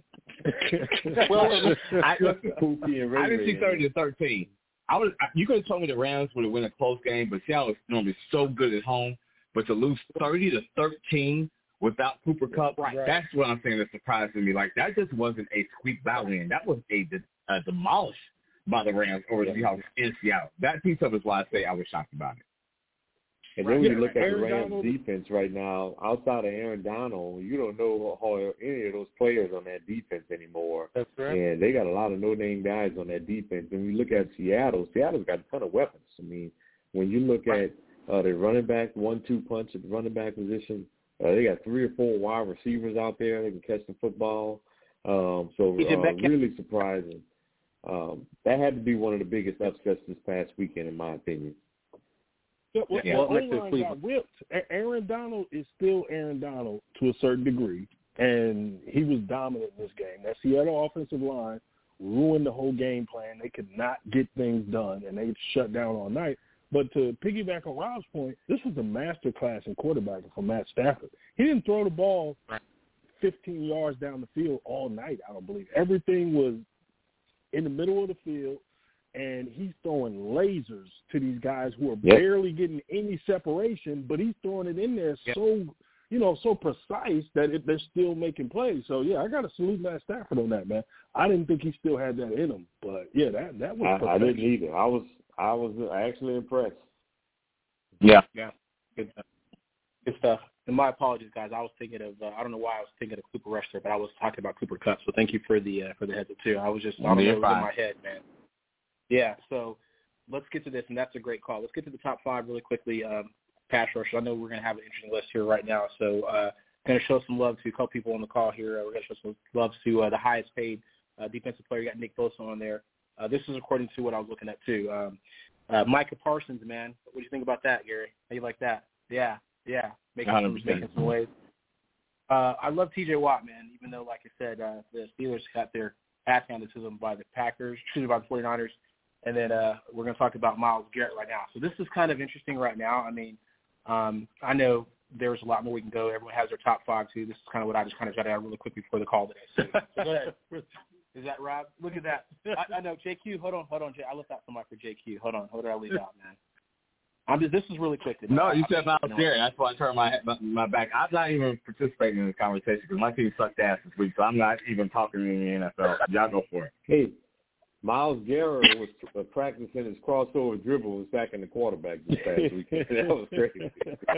well, I, I didn't see thirty to thirteen. I was you could have told me the Rams would have won a close game, but Seattle is normally so good at home. But to lose thirty to thirteen without Cooper Kupp, right. that's what I'm saying that surprised me. Like that just wasn't a squeak by win. That was a, a demolish by the Rams over the Seahawks in Seattle. That piece of it is why I say I was shocked about it. And then when you look at the Rams defense right now, outside of Aaron Donald, you don't know how any of those players on that defense anymore. That's right. And they got a lot of no-name guys on that defense. And when you look at Seattle, Seattle's got a ton of weapons. I mean, when you look at Uh, their running back, one two punch at the running back position. Uh, they got three or four wide receivers out there that can catch the football. Um, so uh, really surprising. Um, that had to be one of the biggest upsets this past weekend, in my opinion. Yeah, well, yeah. The O-line got whipped. Aaron Donald is still Aaron Donald to a certain degree, and he was dominant in this game. That Seattle offensive line ruined the whole game plan. They could not get things done, and they shut down all night. But to piggyback on Rob's point, this was a master class in quarterbacking for Matt Stafford. He didn't throw the ball fifteen yards down the field all night, I don't believe. Everything was in the middle of the field, and he's throwing lasers to these guys who are yep. barely getting any separation, but he's throwing it in there yep. so, you know, so precise that it, they're still making plays. So, yeah, I got to salute Matt Stafford on that, man. I didn't think he still had that in him, but, yeah, that, that was I, I didn't either. I was I was actually impressed. Yeah. Yeah. Good stuff. Good stuff. And my apologies, guys. I was thinking of uh, I don't know why I was thinking of Cooper Rush there, but I was talking about Cooper Kupp. So thank you for the uh, for the heads up too. I was just I don't know, it was in my head, man. Yeah. So let's get to this, and that's a great call. Let's get to the top five really quickly. Um, pass rush. I know we're going to have an interesting list here right now, so uh, going to show some love to a couple people on the call here. Uh, we're going to show some love to uh, the highest paid uh, defensive player. You got Nick Bosa on there. Uh, this is according to what I was looking at too. Um, uh, Micah Parsons, man. What do you think about that, Gary? How you like that? Yeah. Yeah. Making some, making some waves. Uh, I love T J Watt, man, even though, like I said, uh, the Steelers got their ass handed to them by the Packers, excuse me, by the 49ers. And then uh, we're going to talk about Myles Garrett right now. So this is kind of interesting right now. I mean, um, I know there's a lot more we can go. Everyone has their top five, too. This is kind of what I just kind of jotted out really quickly before the call today. So, so go ahead. Is that Rob? Look at that. I, I know. J Q, hold on, hold on. J, I left out somebody for J Q. Hold on. What did I leave out, man? I'm just, this is really quick today. No, you I, said Myles Garrett. That's why I turned my, my my back. I'm not even participating in the conversation because my team sucked ass this week, so I'm not even talking in the N F L. Y'all go for it. Hey, Myles Garrett was uh, practicing his crossover dribble and sacking the quarterback this past weekend. That was crazy.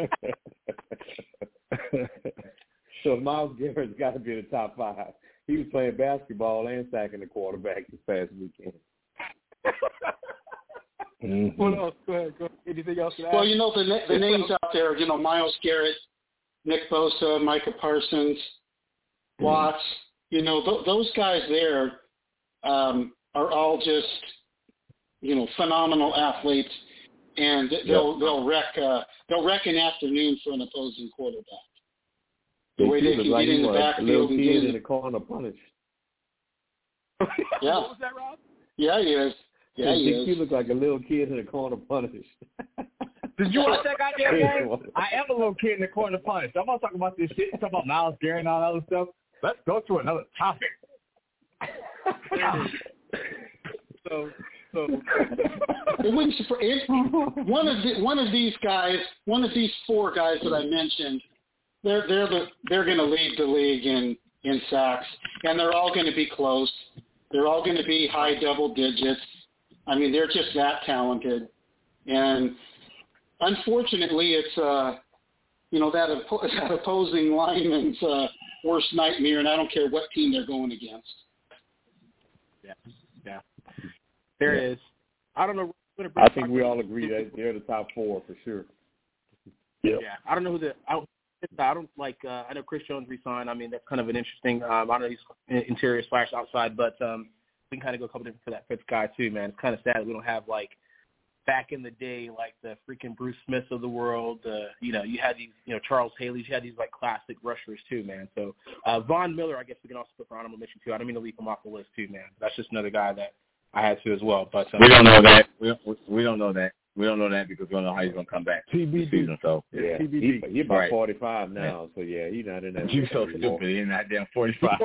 So Myles Garrett's got to be in the top five. He was playing basketball and sacking the quarterback this past weekend. Mm-hmm. What else? Go ahead. Go ahead. Anything else to add? Well, you know, the, the names out there, you know, Myles Garrett, Nick Bosa, Micah Parsons, Watts, mm-hmm. you know, th- those guys there um, are all just, you know, phenomenal athletes, and they'll yep. they'll wreck uh, they'll wreck an afternoon for an opposing quarterback. The they way they can like get in the backfield and get in the, the corner punished. Yeah. What was that, Rob? Yeah, he is. Yeah, he is. He looked like a little kid in the corner punished. Did you watch that goddamn game? I am a little kid in the corner punished. I'm not talking about this shit. Talking about Myles Garrett and all that other stuff. Let's go to another topic. so, so it wouldn't surprise one of the, one of these guys, one of these four guys that I mentioned. They're they're the they're going to lead the league in in sacks, and they're all going to be close. They're all going to be high double digits. I mean, they're just that talented, and unfortunately, it's uh, you know that, oppo- that opposing lineman's uh, worst nightmare, and I don't care what team they're going against. Yeah, yeah, there yeah. it is. I don't know. I think we all agree that they're the top four for sure. Yep. Yeah, I don't know who the. I, I don't like. Uh, I know Chris Jones resigned. I mean, that's kind of an interesting. Um, I don't know he's interior slash outside, but um, we can kind of go a couple different for that fifth guy too, man. It's kind of sad that we don't have like back in the day, like the freaking Bruce Smiths of the world. Uh, you know, you had these, you know, Charles Haley's. You had these like classic rushers too, man. So uh, Von Miller, I guess we can also put for honorable mention too. I don't mean to leave him off the list too, man. That's just another guy that I had to as well. But um, we don't know that. We don't, we don't know that. We don't know that because we don't know how he's going to come back T B D. this season. So yeah, he, he's about right. forty-five now. So yeah, he's not in that. You're so stupid. He's not damn forty-five.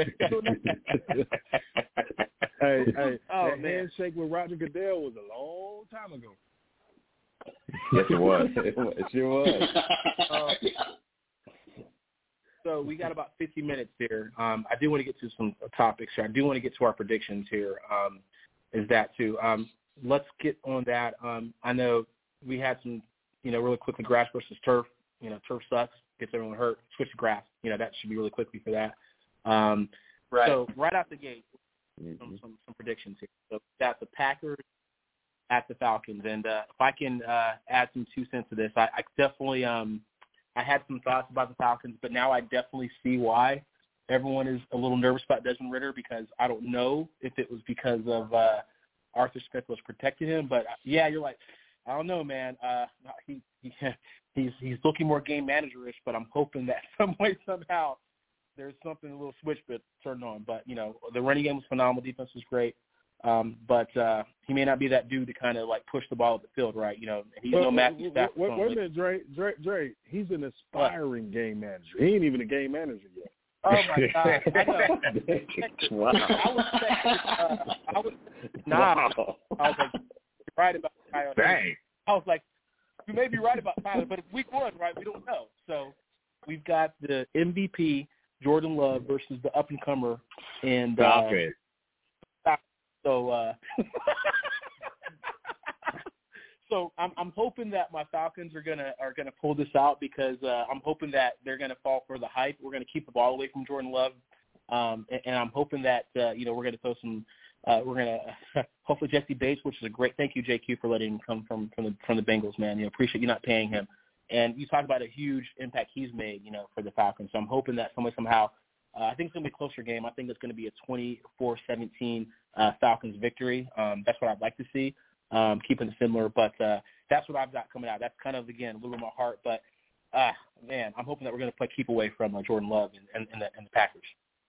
hey, hey, oh, that man. handshake with Roger Goodell was a long time ago. Yes, it was. It sure was. Uh, so we got about fifty minutes here. Um, I do want to get to some topics here. I do want to get to our predictions here. Um, is that too? Um, let's get on that. Um, I know we had some, you know, really quickly grass versus turf. You know, turf sucks, gets everyone hurt. Switch to grass. You know, that should be really quickly for that. Um, right. So right out the gate, some, some, some predictions here. So we got the Packers at the Falcons. And uh, if I can uh, add some two cents to this, I, I definitely um, I had some thoughts about the Falcons, but now I definitely see why everyone is a little nervous about Desmond Ridder, because I don't know if it was because of uh, Arthur Smith was protecting him. But, yeah, you're like, I don't know, man. Uh, he, he he's he's looking more game managerish, but I'm hoping that some way, somehow, there's something, a little switch bit turned on. But, you know, the running game was phenomenal. Defense was great. Um, but uh, he may not be that dude to kind of, like, push the ball up the field, right? You know, he's well, no Matthew Stafford. Wait, wait a minute, Dre, Dre, Dre. He's an aspiring what? game manager. He ain't even a game manager yet. Oh, my God. I know. Wow. I was saying, uh, I was, nah. Wow. I was like, you're right about Tyler. Dang. I was like, you may be right about Tyler, but it's week one, right? We don't know. So we've got the M V P, Jordan Love, versus the up-and-comer. And, Stop uh, it. So, uh, so I'm I'm hoping that my Falcons are gonna are gonna pull this out, because uh, I'm hoping that they're gonna fall for the hype. We're gonna keep the ball away from Jordan Love, um, and, and I'm hoping that uh, you know we're gonna throw some. Uh, we're gonna hopefully Jesse Bates, which is a great. Thank you, J Q, for letting him come from from the from the Bengals, man. You know, appreciate you not paying him. And you talk about a huge impact he's made, you know, for the Falcons. So I'm hoping that someway somehow. Uh, I think it's going to be a closer game. I think it's going to be a twenty-four seventeen uh, Falcons victory. Um, that's what I'd like to see, um, keeping it similar. But uh, that's what I've got coming out. That's kind of, again, a little bit of my heart. But, uh, man, I'm hoping that we're going to play keep away from uh, Jordan Love and, and, and, the, and the Packers.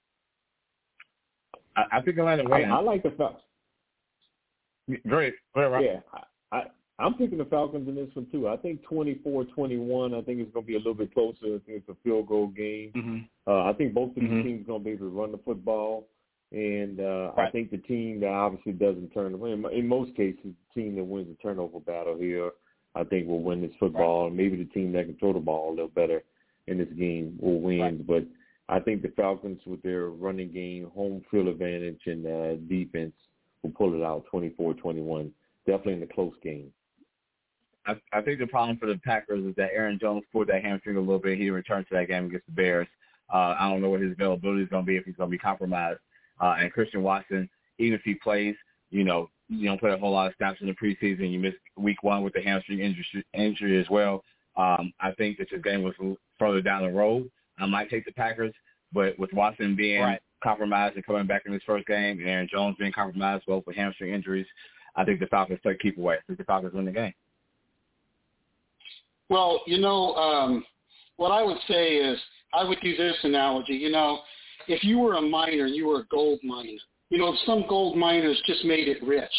I, I think Atlanta wins. I, I like the Falcons. Great. Great. Yeah, I, I, I'm picking the Falcons in this one, too. I think twenty-four twenty-one, I think it's going to be a little bit closer. I think it's a field goal game. Mm-hmm. Uh, I think both of these mm-hmm. teams are going to be able to run the football. And uh, right. I think the team that obviously doesn't turn – in, in most cases, the team that wins the turnover battle here, I think will win this football. Right. And maybe the team that can throw the ball a little better in this game will win. Right. But I think the Falcons, with their running game, home field advantage, and uh, defense, will pull it out twenty-four twenty-one. Definitely in a close game. I, I think the problem for the Packers is that Aaron Jones pulled that hamstring a little bit. He returned to that game against the Bears. Uh, I don't know what his availability is going to be, if he's going to be compromised. Uh, and Christian Watson, even if he plays, you know, you don't play a whole lot of snaps in the preseason. You missed week one with the hamstring injury, injury as well. Um, I think that this game was further down the road. I might take the Packers, but with Watson being right. compromised and coming back in his first game, and Aaron Jones being compromised both with hamstring injuries, I think the Falcons play keep away. I think the Falcons win the game. Well, you know, um, what I would say is I would do this analogy. You know, if you were a miner, you were a gold miner. You know, some gold miners just made it rich.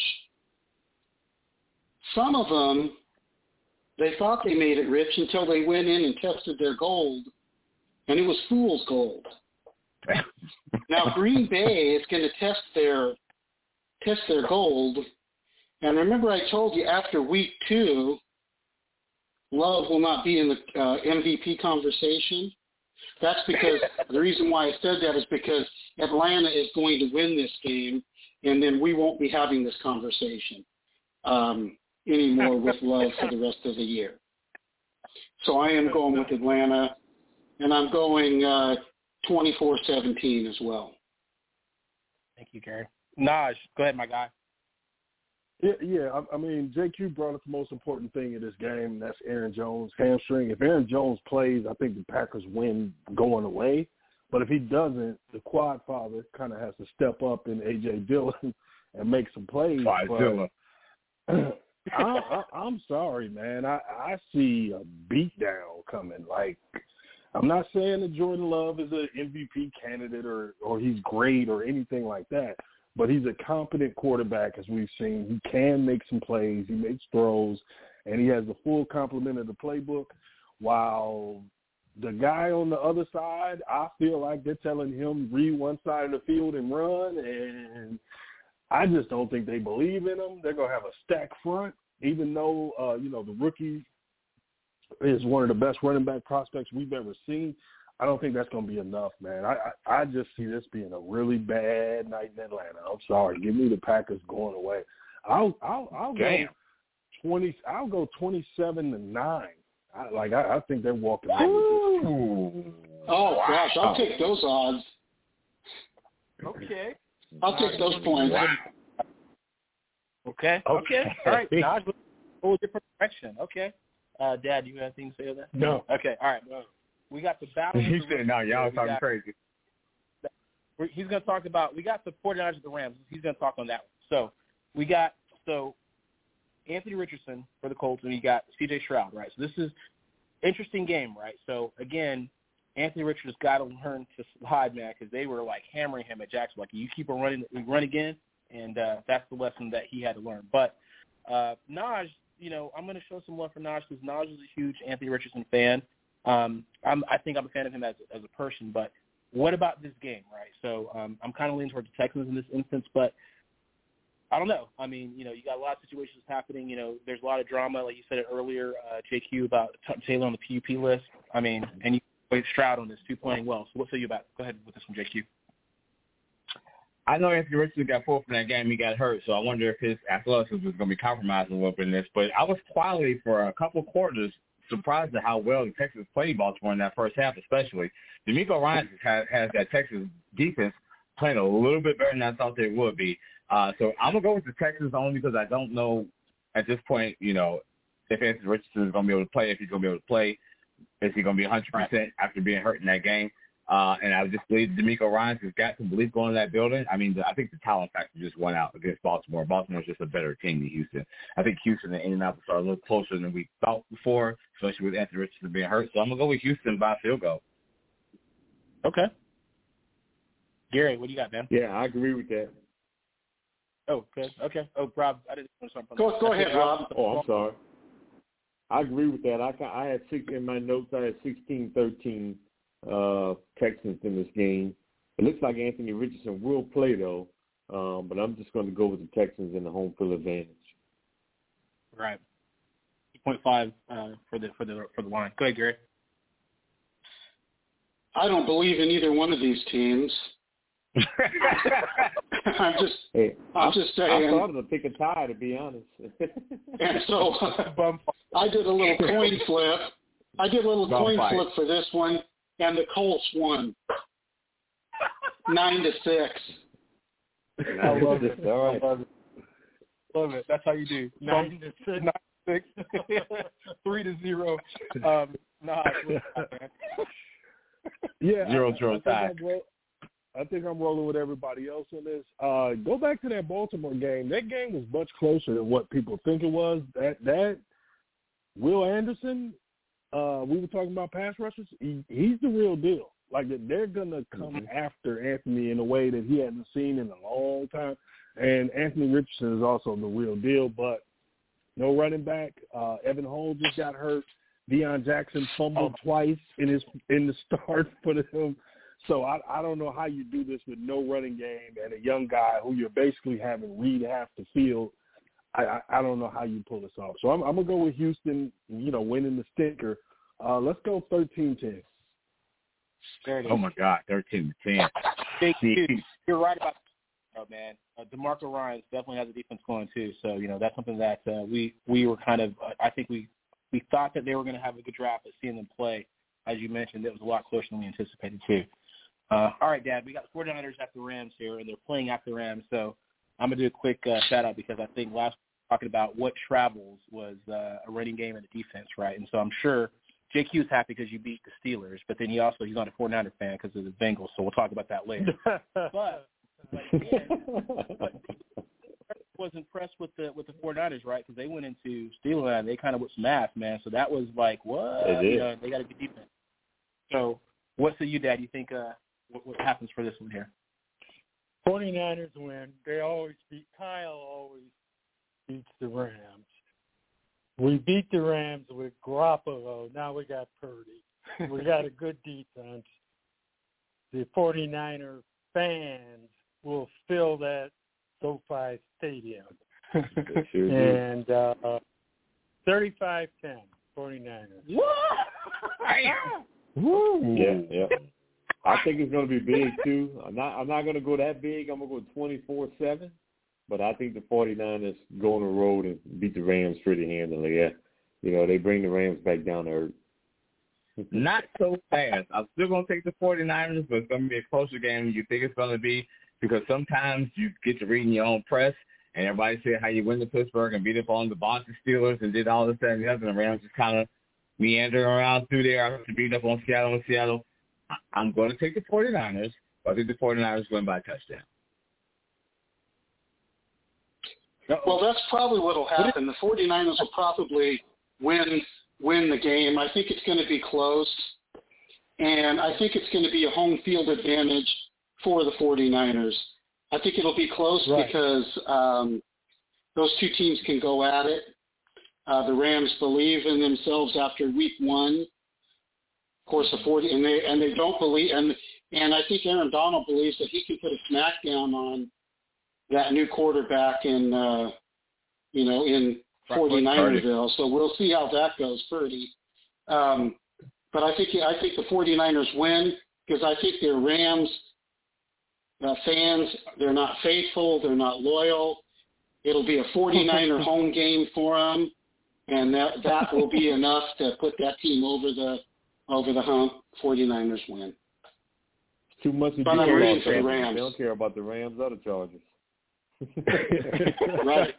Some of them, they thought they made it rich until they went in and tested their gold, and it was fool's gold. Now, Green Bay is going to test their test their gold. And remember I told you after week two, Love will not be in the uh, M V P conversation. That's because the reason why I said that is because Atlanta is going to win this game, and then we won't be having this conversation um, anymore with Love for the rest of the year. So I am going with Atlanta, and I'm going uh, twenty-four seventeen as well. Thank you, Gary. Naj, go ahead, my guy. Yeah, yeah. I, I mean, J Q brought up the most important thing in this game, and that's Aaron Jones' hamstring. If Aaron Jones plays, I think the Packers win going away. But if he doesn't, the quad father kind of has to step up in A J Dillon and make some plays. Dillon. I, I, I'm sorry, man. I, I see a beatdown coming. Like, I'm not saying that Jordan Love is an M V P candidate or, or he's great or anything like that. But he's a competent quarterback, as we've seen. He can make some plays. He makes throws, and he has the full complement of the playbook. While the guy on the other side, I feel like they're telling him read one side of the field and run, and I just don't think they believe in him. They're going to have a stacked front, even though, uh, you know, the rookie is one of the best running back prospects we've ever seen. I don't think that's going to be enough, man. I, I I just see this being a really bad night in Atlanta. I'm sorry. Give me the Packers going away. I'll I'll I'll Damn. go twenty. I'll go twenty-seven to nine. I, like I, I think they're walking away with this. Oh gosh, I'll take those odds. Okay. I'll take those points. Wow. Okay. Okay. okay. All right. Naj, go a different direction. Okay. Uh, Dad, do you have anything to say to that? No. Okay. All right. No. We got the battle. He said, no, y'all talking got, crazy. He's going to talk about, we got the 49ers and the Rams. He's going to talk on that one. So we got, so Anthony Richardson for the Colts, and you got C J Stroud, right? So this is interesting game, right? So, again, Anthony Richardson's got to learn to slide, man, because they were, like, hammering him at Jacksonville. Like, you keep on running, we run again, and uh, that's the lesson that he had to learn. But uh, Naj, you know, I'm going to show some love for Naj because Naj is a huge Anthony Richardson fan. Um, I'm, I think I'm a fan of him as, as a person, but what about this game, right? So um, I'm kind of leaning towards the Texans in this instance, but I don't know. I mean, you know, you got a lot of situations happening. You know, there's a lot of drama, like you said it earlier, uh, J Q, about T- Taylor on the P U P list. I mean, and you played Stroud on this too, playing well. So what say you about? Go ahead with this one, J Q. I know Anthony Richardson got pulled from that game. He got hurt, so I wonder if his athleticism was going to be compromised a little bit in this. But I was quietly, for a couple of quarters, surprised at how well the Texans played Baltimore in that first half, especially. DeMeco Ryans has, has that Texas defense playing a little bit better than I thought they would be. Uh, so I'm going to go with the Texans only because I don't know at this point, you know, if Anthony Richardson is going to be able to play, if he's going to be able to play. Is he going to be one hundred percent after being hurt in that game? Uh, and I just believe DeMeco Ryans has got some belief going in that building. I mean, the, I think the talent factor just went out against Baltimore. Baltimore's just a better team than Houston. I think Houston and Indianapolis are a little closer than we thought before, especially with Anthony Richardson being hurt. So I'm going to go with Houston by field goal. Okay. Gary, what do you got, man? Yeah, I agree with that. Oh, okay. Okay. Oh, Rob, I didn't want to start. Go, go ahead, Rob. Oh, I'm sorry. I agree with that. I, I had six in my notes. I had sixteen thirteen uh, Texans in this game. It looks like Anthony Richardson will play, though, um, but I'm just going to go with the Texans in the home field advantage. Right. two point five uh, for the for the for the line. Go ahead, Gary. I don't believe in either one of these teams. I'm just, hey, I'm I, just saying. I thought to pick a tie, to be honest. And so uh, I did a little coin flip. I did a little Bum coin fight. flip for this one, and the Colts won nine to six. I love it. All right. I love it. Love it. That's how you do. Nine to six. Nine to six. Three to zero. Um, nah, man. Yeah, Zero, I, zero I, tie. think I'm ro- I think I'm rolling with everybody else on this. Uh, go back to that Baltimore game. That game was much closer than what people think it was. That that Will Anderson, uh, we were talking about pass rushers. He, he's the real deal. Like they're gonna come mm-hmm. after Anthony in a way that he hasn't seen in a long time. And Anthony Richardson is also the real deal. But no running back. Uh, Evan Hull just got hurt. Deion Jackson fumbled oh. twice in his in the start for them. So I, I don't know how you do this with no running game and a young guy who you're basically having read half the field. I, I, I don't know how you pull this off. So I'm, I'm going to go with Houston, you know, winning the stinker. Uh, let's go thirteen ten. Oh, my God, thirteen to ten. Big dude. You're right about that, oh, man. Uh, DeMarco Ryans definitely has a defense going, too. So, you know, that's something that uh, we, we were kind of uh, – I think we – We thought that they were going to have a good draft, but seeing them play, as you mentioned, it was a lot closer than we anticipated, too. Uh, all right, Dad, we got the 49ers at the Rams here, and they're playing at the Rams. So I'm going to do a quick uh, shout-out because I think last week we were talking about what travels was uh, a running game and a defense, right? And so I'm sure J Q's happy because you beat the Steelers, but then he also he's not a 49er fan because of the Bengals, so we'll talk about that later. but, but, again, but was impressed with the with the 49ers, right? Because they went into Steelers and they kind of with some ass, man. So that was like, what? They did. You know, they got a good defense. So what say you, Dad? You think uh, what, what happens for this one here? 49ers win. They always beat – Kyle always beats the Rams. We beat the Rams with Garoppolo. Now we got Purdy. We got a good defense. The 49er fans will fill that SoFi Stadium. Sure and uh, thirty-five ten, 49ers. What? Woo. Yeah, yeah. I think it's going to be big, too. I'm not I'm not going to go that big. I'm going to go twenty-four seven. But I think the 49ers go on the road and beat the Rams pretty handily. Yeah. You know, they bring the Rams back down to earth. Not so fast. I'm still going to take the 49ers, but it's going to be a closer game than you think it's going to be because sometimes you get to reading your own press, and everybody said how you went to Pittsburgh and beat up on the Boston Steelers and did all this that, and the other, and the Rams just kind of meandering around through there after beating up on Seattle and Seattle. I'm going to take the 49ers, but I think the 49ers win by a touchdown. Well, that's probably what will happen. The 49ers will probably win win the game. I think it's going to be close, and I think it's going to be a home field advantage for the 49ers. I think it'll be close right. because um, those two teams can go at it. Uh, the Rams believe in themselves after week one. Of course, the forty and they and they don't believe and and I think Aaron Donald believes that he can put a smackdown on that new quarterback in uh, you know in 49ersville. So we'll see how that goes, Purdy. Um, but I think I think the 49ers win because I think their Rams uh, fans, they're not faithful, they're not loyal. It'll be a 49er home game for them, and that that will be enough to put that team over the over the hump. 49ers win. Too much to do I'm rooting for the They Rams. don't care about the Rams or the Chargers. Right.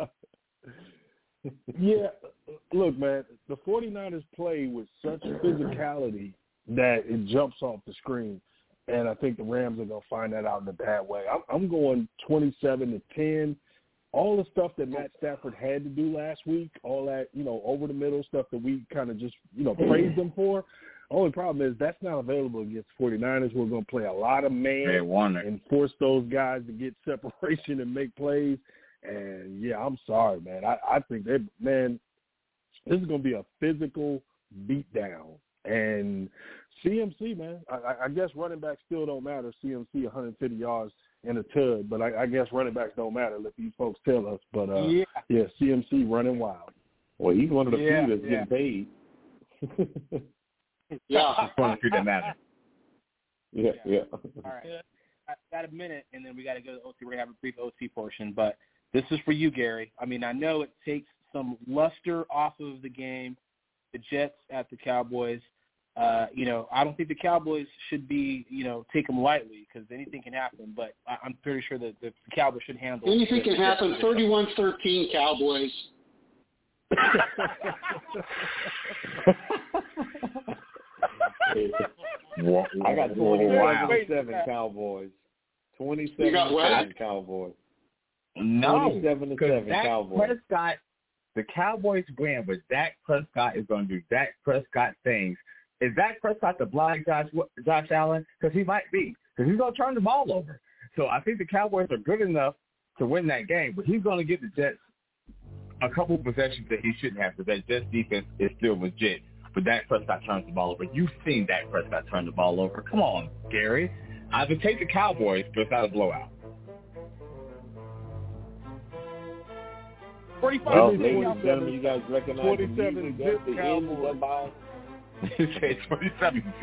Yeah, look, man, the 49ers play with such physicality that it jumps off the screen, and I think the Rams are going to find that out in a bad way. I'm, I'm going twenty-seven to ten. All the stuff that Matt Stafford had to do last week, all that, you know, over-the-middle stuff that we kind of just, you know, praised them for, only problem is that's not available against 49ers. We're going to play a lot of man and force those guys to get separation and make plays. And, yeah, I'm sorry, man. I, I think, they, man, this is going to be a physical beatdown. And C M C, man, I, I guess running backs still don't matter. C M C one hundred fifty yards in a tud, but I, I guess running backs don't matter. Let these folks tell us. But, uh, yeah. yeah, C M C running wild. Well, he's one of the yeah, few that's yeah. getting paid. Yeah. One of the few that matter. Yeah, yeah. All right. I got a minute, and then we got to go to O T. We're going to have a brief O T portion, but this is for you, Gary. I mean, I know it takes some luster off of the game, the Jets at the Cowboys. Uh, you know, I don't think the Cowboys should be, you know, take them lightly because anything can happen, but I, I'm pretty sure that the Cowboys should handle it. Anything can happen. thirty-one thirteen Cowboys. I got twenty-seven seven Cowboys. twenty-seven seven Cowboys. No, twenty-seven to seven Dak Cowboys. Prescott, the Cowboys win, but Dak Prescott is going to do Dak Prescott things. Is Dak Prescott the blind Josh Josh Allen? Because he might be. Because he's going to turn the ball over. So I think the Cowboys are good enough to win that game, but he's going to give the Jets a couple of possessions that he shouldn't have because that Jets defense is still legit. But Dak Prescott turns the ball over. You've seen Dak Prescott turn the ball over. Come on, Gary. I would take the Cowboys, but it's not a blowout. forty-five Well, ladies and gentlemen, you guys recognize twenty-seven the music. That's the end of our... You said twenty-seven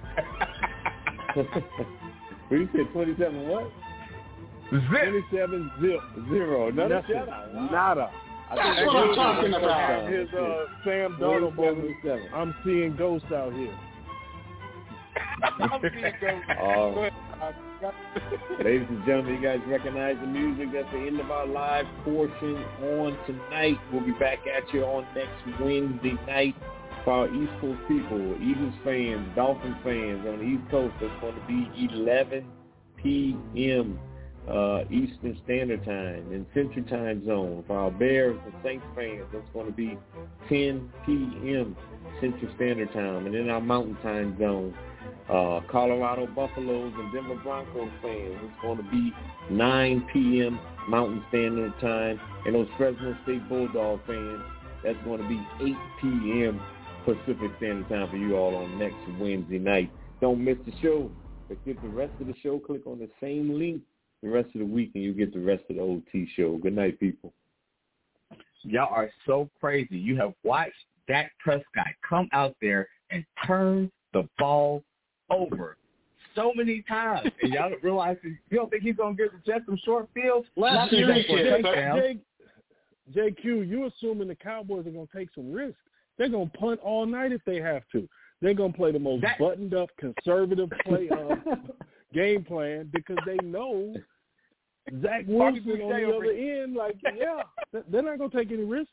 What you said, twenty-seven what? twenty-seven zip. Zero. None of Nothing. that. Nada. That's what I'm talking about. Here's uh, Sam Darnold moment. I'm seeing ghosts out here. I'm seeing ghosts. Uh, ladies and gentlemen, you guys recognize the music. That's the end of our live portion on tonight. We'll be back at you on next Wednesday night. For our East Coast people, Eagles fans, Dolphins fans on the East Coast, it's going to be eleven p.m. Uh, Eastern Standard Time in Central Time Zone. For our Bears and Saints fans, it's going to be ten p.m. Central Standard Time. And in our Mountain Time Zone, uh, Colorado Buffaloes and Denver Broncos fans, it's going to be nine p.m. Mountain Standard Time. And those Fresno State Bulldog fans, that's going to be eight p.m. Pacific Standard Time for you all on next Wednesday night. Don't miss the show. But get the rest of the show. Click on the same link the rest of the week, and you get the rest of the O T show. Good night, people. Y'all are so crazy. You have watched Dak Prescott come out there and turn the ball over so many times, and y'all don't realize that you don't think he's going to give the Jets some short fields? Last year he did. J Q, you assuming the Cowboys are going to take some risks. They're going to punt all night if they have to. They're going to play the most that, buttoned-up, conservative play uh, game plan because they know Zach Wilson on the other end, like, yeah, they're not going to take any risks.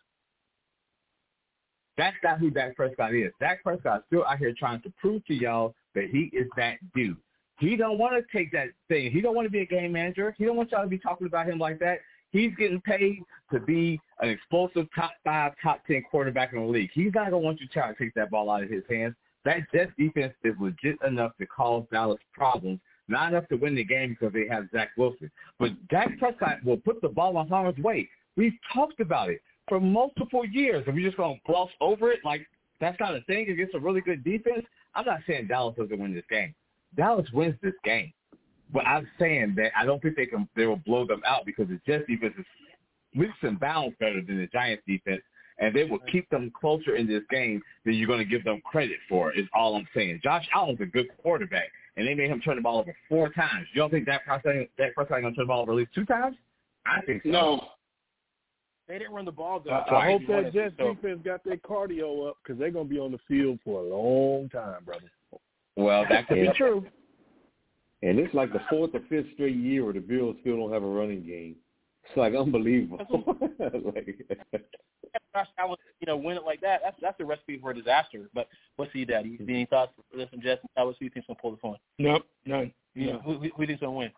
That's not who Dak Prescott is. Dak Prescott is still out here trying to prove to y'all that he is that dude. He don't want to take that thing. He don't want to be a game manager. He don't want y'all to be talking about him like that. He's getting paid to be an explosive top five, top ten quarterback in the league. He's not going to want you to try to take that ball out of his hands. That Jets defense is legit enough to cause Dallas problems, not enough to win the game because they have Zach Wilson. But Dak Prescott will put the ball on harm's way. We've talked about it for multiple years, and we're just going to gloss over it like that's not a thing against a really good defense. I'm not saying Dallas doesn't win this game. Dallas wins this game. But I'm saying that I don't think they can. They will blow them out because the Jets defense is leaps and bounds better than the Giants defense, and they will keep them closer in this game than you're going to give them credit for. Is all I'm saying. Josh Allen's a good quarterback, and they made him turn the ball over four times. You don't think that Prescott that Prescott going to turn the ball over at least two times? I think so. No. They didn't run the ball though. I, I hope that Jets so. defense got their cardio up because they're going to be on the field for a long time, brother. Well, that could be true. And it's like the fourth or fifth straight year where the Bills still don't have a running game. It's like unbelievable. like, Josh Allen, you know, win it like that. That's that's a recipe for a disaster. But what's he, Daddy? Any thoughts? Listen, Jets. How was he thinks gonna pull the phone? Nope, none. Yeah, who, who, who thinks gonna win?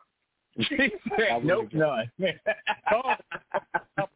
nope, none. All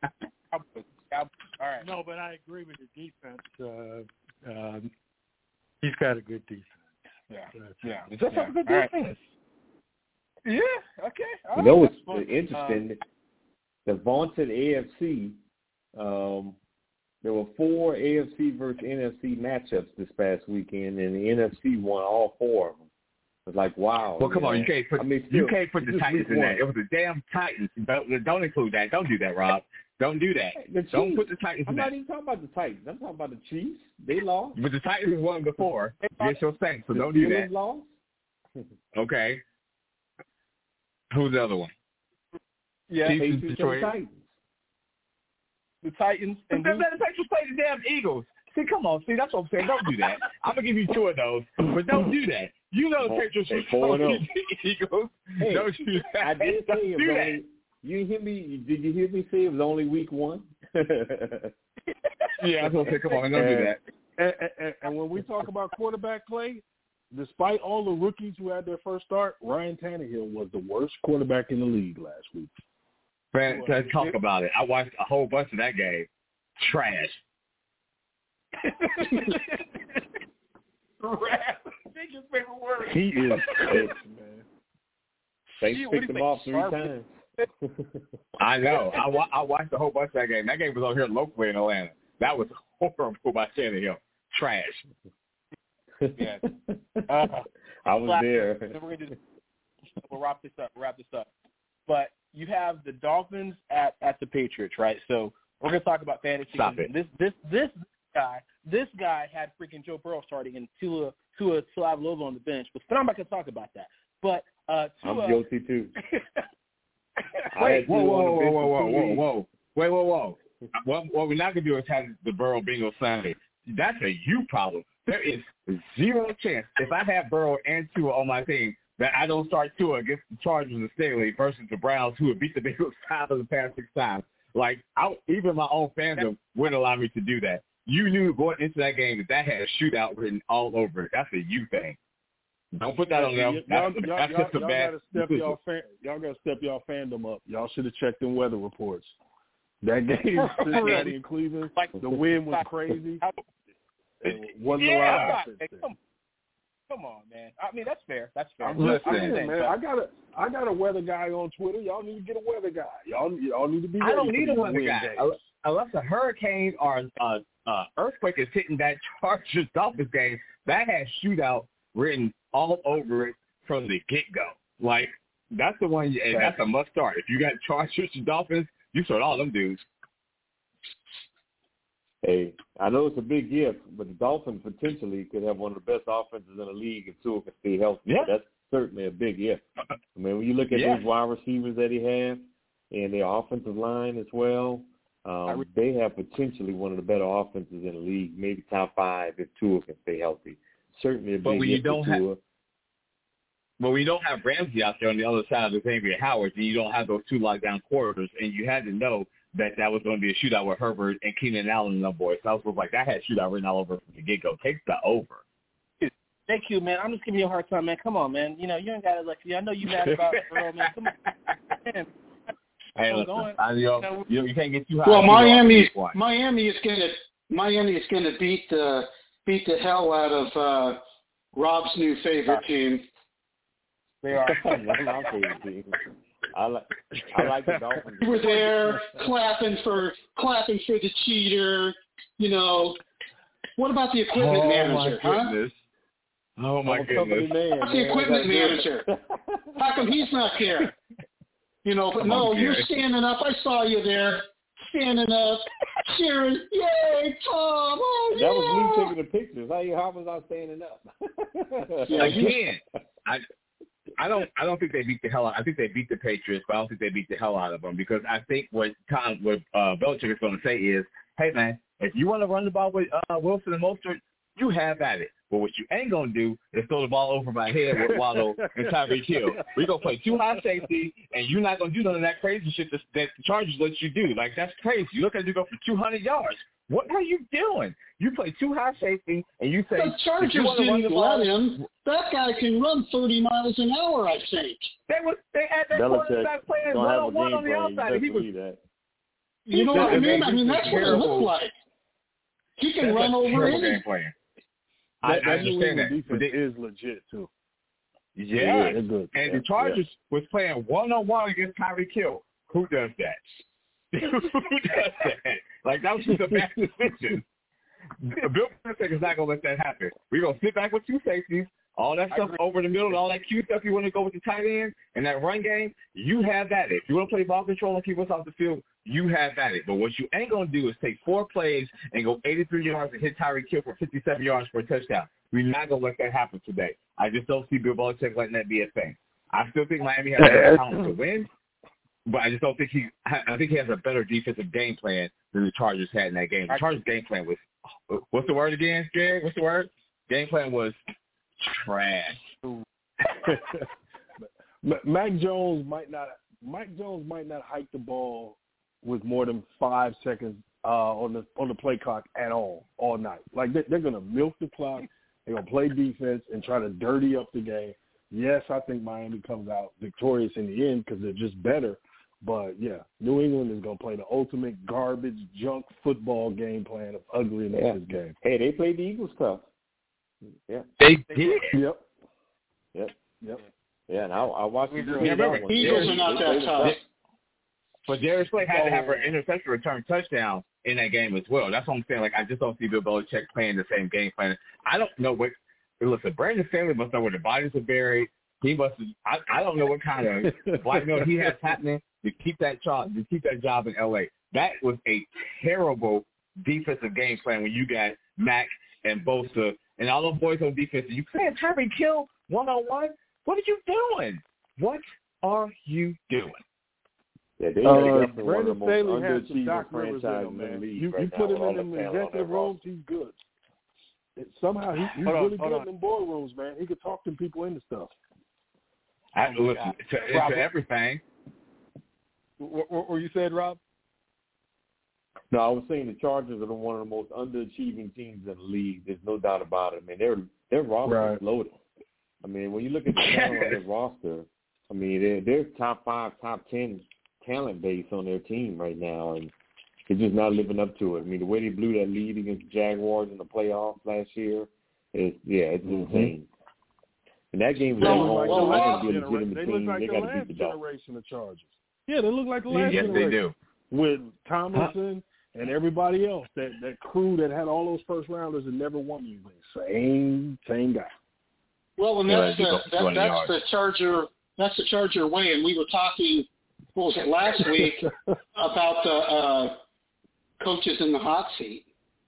right. No, but I agree with the defense. Uh, um, he's got a good defense. Yeah, uh, yeah. Is that yeah. a good All defense? Right. Yeah. Okay. All you know right. what's interesting? Um, the vaunted A F C. Um, there were four A F C versus N F C matchups this past weekend, and the N F C won all four of them. It was like, wow. Well, come you on, know? you can't put I mean, you still, can't put the Titans in that. It was the damn Titans. Don't, don't include that. Don't do that, Rob. Don't do that. The Chiefs, don't put the Titans I'm in not that. even talking about the Titans. I'm talking about the Chiefs. They lost. But the Titans won before. Get your thanks, so don't do that. Lost. Okay. Who's the other one? Yeah, Chiefs and Detroit. Titans. The Titans. And the Patriots play the damn Eagles. See, come on. See, that's what I'm saying. Don't do that. I'm going to give you two of those, but don't do that. You know the Patriots are playing the Eagles. Hey, don't do that. I did say it was do only, you hear me? Did you hear me say it was only week one? Yeah, I was going to say, come on, don't do that. And, and, and when we talk about quarterback play, despite all the rookies who had their first start, Ryan Tannehill was the worst quarterback in the league last week. Man, let's talk about it. I watched a whole bunch of that game. Trash. Biggest favorite word. He is pissed, man. Saints picked him off three times. I know. I, wa- I watched a whole bunch of that game. That game was on here locally in Atlanta. That was horrible by Tannehill. Trash. Yeah. Uh, I was last, there. We're gonna do, we'll wrap this up. We'll wrap this up. But you have the Dolphins at, at the Patriots, right? So we're gonna talk about fantasy. Stop it. This this this guy this guy had freaking Joe Burrow starting and Tua Tua Tagovailoa on the bench, but I'm not gonna talk about that. But uh, Tua, I'm guilty too. Wait, whoa, whoa, whoa, whoa, whoa, whoa, whoa, wait, whoa, whoa. What what we're not gonna do is have the Burrow bingo Sunday. That's a you problem. There is zero chance if I have Burrow and Tua on my team that I don't start Tua against the Chargers and Staley versus the Browns, who have beat the Bengals five of the past six times. Like, I, even my own fandom wouldn't allow me to do that. You knew going into that game that that had a shootout written all over it. That's a you thing. Don't put that on them. Y'all, That's, y'all, that's y'all, just a y'all bad gotta step y'all, fan, y'all gotta step y'all fandom up. Y'all should have checked in weather reports. That game, Cincinnati and Cleveland, the wind was crazy. It wasn't yeah. allowed. Hey, come, come on, man. I mean, that's fair. That's fair. I'm just saying, saying, man. I got a, I got a weather guy on Twitter. Y'all need to get a weather guy. Y'all, y'all need to be ready. I don't need a weather guy games. Unless a hurricane or an uh, uh, earthquake is hitting that Chargers Dolphins game. That has shootout written all over it from the get go. Like, that's the one, and that's a must start. If you got Chargers and Dolphins, you start all them dudes. Hey, I know it's a big if, but the Dolphins potentially could have one of the best offenses in the league if Tua can stay healthy. Yeah. That's certainly a big if. I mean, when you look at yeah. those wide receivers that he has and their offensive line as well, um, they have potentially one of the better offenses in the league, maybe top five if Tua can stay healthy. Certainly a big but when if you don't for Tua. Have, But we don't have Ramsey out there on the other side of Xavier Howard, and you don't have those two lockdown quarters, and you had to know that that was going to be a shootout with Herbert and Keenan Allen and them boys. So I was like, that had shootout written all over from the get-go. Take the over. Thank you, man. I'm just giving you a hard time, man. Come on, man. You know, you ain't got to like. I know you mad about Earl, man. Come on, man. Hey, listen, I, you, know, you, know, you can't get too high. Well, Miami, Miami is going to Miami is going to beat the beat the hell out of uh, Rob's new favorite team. They are my favorite team. I like I like the Dolphins. We were there clapping for clapping for the cheater. You know, what about the equipment oh, manager? My huh? goodness. Oh my goodness! Man, What's the equipment manager? How come he's not there? You know, but no, you're standing up. I saw you there, standing up, cheering. Yay, Tom! Oh, that yeah. was me taking the pictures. How, how was I standing up? yeah, Again, I I don't I don't think they beat the hell out. I think they beat the Patriots, but I don't think they beat the hell out of them because I think what Tom, what uh, Belichick is going to say is, hey man, if you want to run the ball with uh, Wilson and Mostert, you have at it. But what you ain't going to do is throw the ball over my head with Waddle and Tyreek Hill. We're going to play two high safety, and you're not going to do none of that crazy shit that, that the Chargers let you do. Like, that's crazy. You look at you go for two hundred yards. What are you doing? You play two high safety, and you say the Chargers didn't let him. That guy can run thirty miles an hour, I think. They was they had that quarterback playing one-on-one on the outside. He was, that. You know what I mean? I mean, that's what it looked like. He can run over any. I, that, I that New understand England that. defense they, is legit too. Yeah, yeah good. and yeah, the Chargers yeah. was playing one on one against Tyreek Hill. Who does that? Who does that? Like that was just a bad decision. Bill Belichick is not gonna let that happen. We're gonna sit back with two safeties, all that stuff over the middle, and all that cute stuff. You want to go with the tight end and that run game, you have that. If you want to play ball control and keep us off the field, you have at it. But what you ain't going to do is take four plays and go eighty-three yards and hit Tyreek Hill for fifty-seven yards for a touchdown. We're not going to let that happen today. I just don't see Bill Belichick letting that be a thing. I still think Miami has the talent to win, but I just don't think he – I think he has a better defensive game plan than the Chargers had in that game. The Chargers' game plan was – what's the word again, Jerry? What's the word? Game plan was trash. Mac Jones might not – Mike Jones might not hike the ball with more than five seconds uh, on the on the play clock at all, all night. Like, they, they're going to milk the clock. They're going to play defense and try to dirty up the game. Yes, I think Miami comes out victorious in the end because they're just better. But, yeah, New England is going to play the ultimate garbage, junk football game plan of ugliness yeah. this game. Hey, they played the Eagles tough. Yeah. They did. Yep. Yep. Yep. Yeah, and I, I watched the yeah, remember, Eagles are not that tough. But Darius Slay had to have an interception return touchdown in that game as well. That's what I'm saying. Like, I just don't see Bill Belichick playing the same game plan. I don't know what – listen, Brandon Staley must know where the bodies are buried. He must I, I don't know what kind of blackmail he has happening to keep that job, to keep that job in L A. That was a terrible defensive game plan when you got Mac and Bosa and all those boys on defense. You playing Tyreek Hill one-on-one? What are you doing? What are you doing? Yeah, they uh, are definitely one of the Brandon most Staley has some underachieving Doc Rivers in franchises him, in the man. league You, right you now put him with in all them the talent on executive their rooms, roster. he's good. It, somehow he, he's hold really on, good on. in them boardrooms, man. He could talk them people into stuff. I, listen, to, to everything. What, what were you saying, Rob? No, I was saying the Chargers are the one of the most underachieving teams in the league. There's no doubt about it. I mean, their their roster Right. is loaded. I mean, when you look at the talent on their roster, I mean, they're, they're top five, top ten talent base on their team right now, and they're just not living up to it. I mean, the way they blew that lead against the Jaguars in the playoffs last year, is yeah, it's mm-hmm. insane. And that game was Well, at home. well, They're well, not going to be a legitimate they team. look like They the got to last beat the Dolphins. generation of Chargers. Yeah, they look like the last Yes, generation. they do. With Tomlinson huh? and everybody else, that, that crew that had all those first rounders and never won anything. Same, same guy. Well, and that's yeah, the that, that's the Charger that's the Charger way. And we were talking, what was it, last week about the uh, coaches in the hot seat.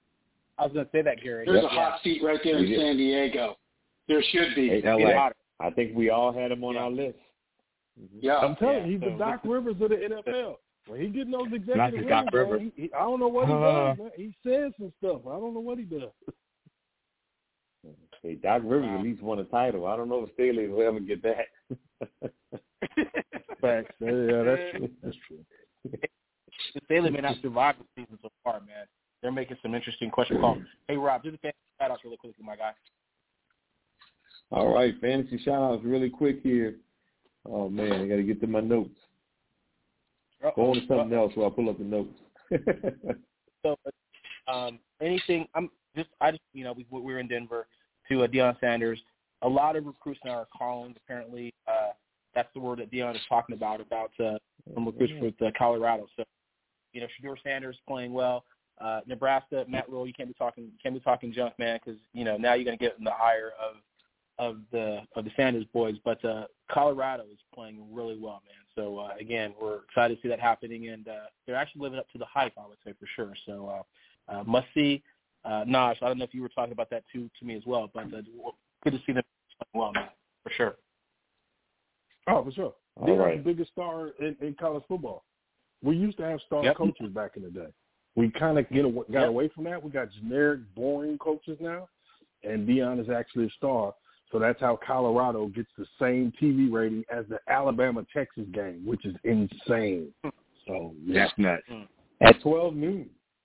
I was going to say that, Gary. There's yeah. a hot seat right there in yeah. San Diego. There should be. Hey, L A, I think we all had him on yeah. our list. Mm-hmm. Yeah, I'm telling yeah. you, he's so the Doc Rivers of the N F L. When he getting those Not executive the Doc rooms, Rivers. man, he, he, I don't know what he uh, does, man. He says some stuff. I don't know what he does. Hey, Doc Rivers Wow. at least won a title. I don't know if Staley will ever get that. Facts. Yeah, that's true. That's true. Staley may not survive the season so far, man. They're making some interesting question calls. Hey, Rob, do the fantasy shout-outs really quickly, my guy. All right, fantasy shout-outs really quick here. Oh, man, I got to get to my notes. Uh-oh. Go on to something Uh-oh. else while I pull up the notes. So, um, anything? I'm just, I just, you know, we, we were in Denver to uh, Deion Sanders. A lot of recruits now are calling. Apparently, uh, that's the word that Deion is talking about about uh, from recruits with uh, Colorado. So, you know, Shedeur Sanders playing well. Uh, Nebraska, Matt Rule, you can't be talking, can't be talking junk, man, because you know now you're going to get in the ire of of the of the Sanders boys. But uh, Colorado is playing really well, man. So uh, again, we're excited to see that happening, and uh, they're actually living up to the hype, I would say for sure. So uh, uh, must see. Uh, Naj, I don't know if you were talking about that too to me as well, but uh, good to see them playing well, man, for sure. Oh, for sure. All They're right. the biggest star in, in college football. We used to have star Yep. coaches back in the day. We kind of get away, got Yep. away from that. We got generic, boring coaches now, and Deion is actually a star. So that's how Colorado gets the same T V rating as the Alabama-Texas game, which is insane. So yeah. That's nuts. At twelve noon.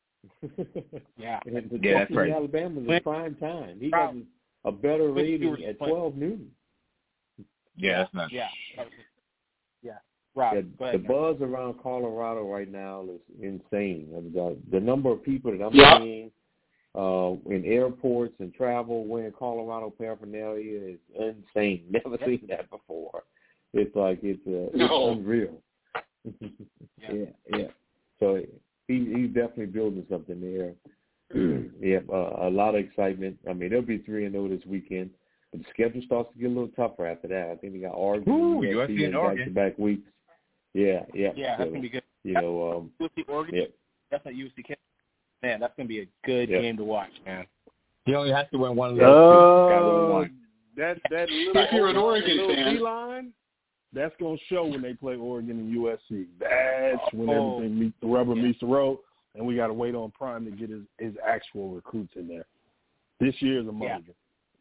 Yeah. And the Yeah, that's Texas right. Alabama is When- a prime time. He got a better When you rating were at playing- twelve noon. Yeah, that's nuts. Yeah. Yeah. Rob, The, go the ahead. man. buzz around Colorado right now is insane. And the, the number of people that I'm Yeah. seeing uh, in airports and travel wearing Colorado paraphernalia is insane. Never seen that before. It's like it's, uh, it's No. unreal. Yeah. yeah, yeah. So he he's definitely building something there. yeah, uh, a lot of excitement. I mean, they'll be three and zero this weekend. But the schedule starts to get a little tougher after that. I think they got Oregon, Ooh, U S C U S C and in Oregon. back-to-back weeks. Yeah, yeah. Yeah, so, that's gonna be good. You know, um, U S C Oregon. yeah. That's not U S C. Man, that's gonna be a good Yep. game to watch, man. He only has to win one of those two. Got to win Uh, one. that that little, If you're an Oregon little fan. D-line, that's going to show when they play Oregon and U S C. That's when Oh. everything meets the rubber Yeah. meets the road, and we got to wait on Prime to get his, his actual recruits in there. This year is a Yeah. mulligan.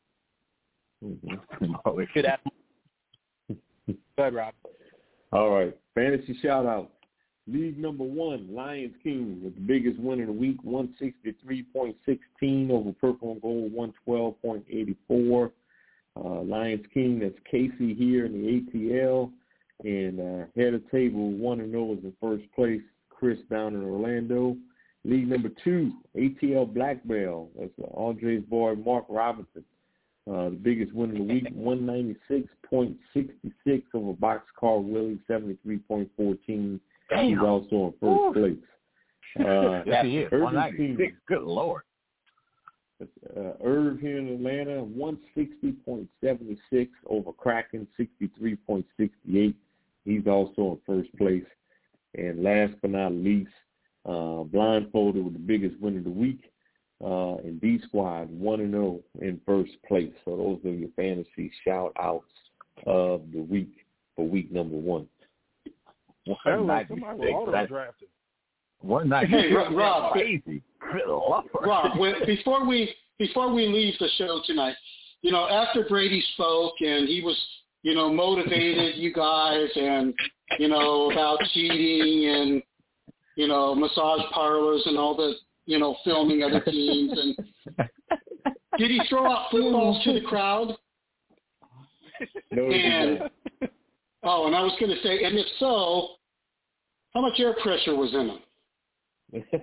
Mm-hmm. Good ass. Go ahead, Rob. All right. Fantasy shout-out. League number one, Lions King, with the biggest win of the week, one sixty-three point one six over Purple and Gold, one twelve point eight four. Uh, Lions King, that's Casey here in the A T L. And uh, head of table, one and oh is in first place, Chris down in Orlando. League number two, A T L Black Belt, that's Andre's boy, Mark Robinson. Uh, the biggest win of the week, one ninety-six point six six over Boxcar Willie, seventy-three point one four. He's also in first place. Uh, Yes, he is. Irving one ninety-six. King, Good Lord. uh, Irv here in Atlanta, one sixty point seven six over Kraken, sixty-three point six eight. He's also in first place. And last but not least, uh, Blindfolded with the biggest win of the week. Uh, and D Squad one and zero in first place. So those are your fantasy shout outs of the week for week number one. Sounds like somebody was auto drafted. One night. Hey, Rob, crazy. Good Lord. Rob, when, before we before we leave the show tonight, you know, after Brady spoke and he was, you know, motivated you guys and, you know, about cheating and, you know, massage parlors and all the, you know, filming other teams, and did he throw out footballs to the crowd? No, and oh, and I was going to say, and if so, how much air pressure was in them?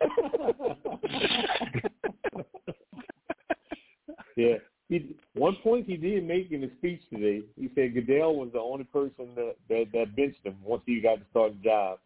Yeah. He, one point he did make in his speech today, he said Goodell was the only person that, that, that benched him once he got to start the job.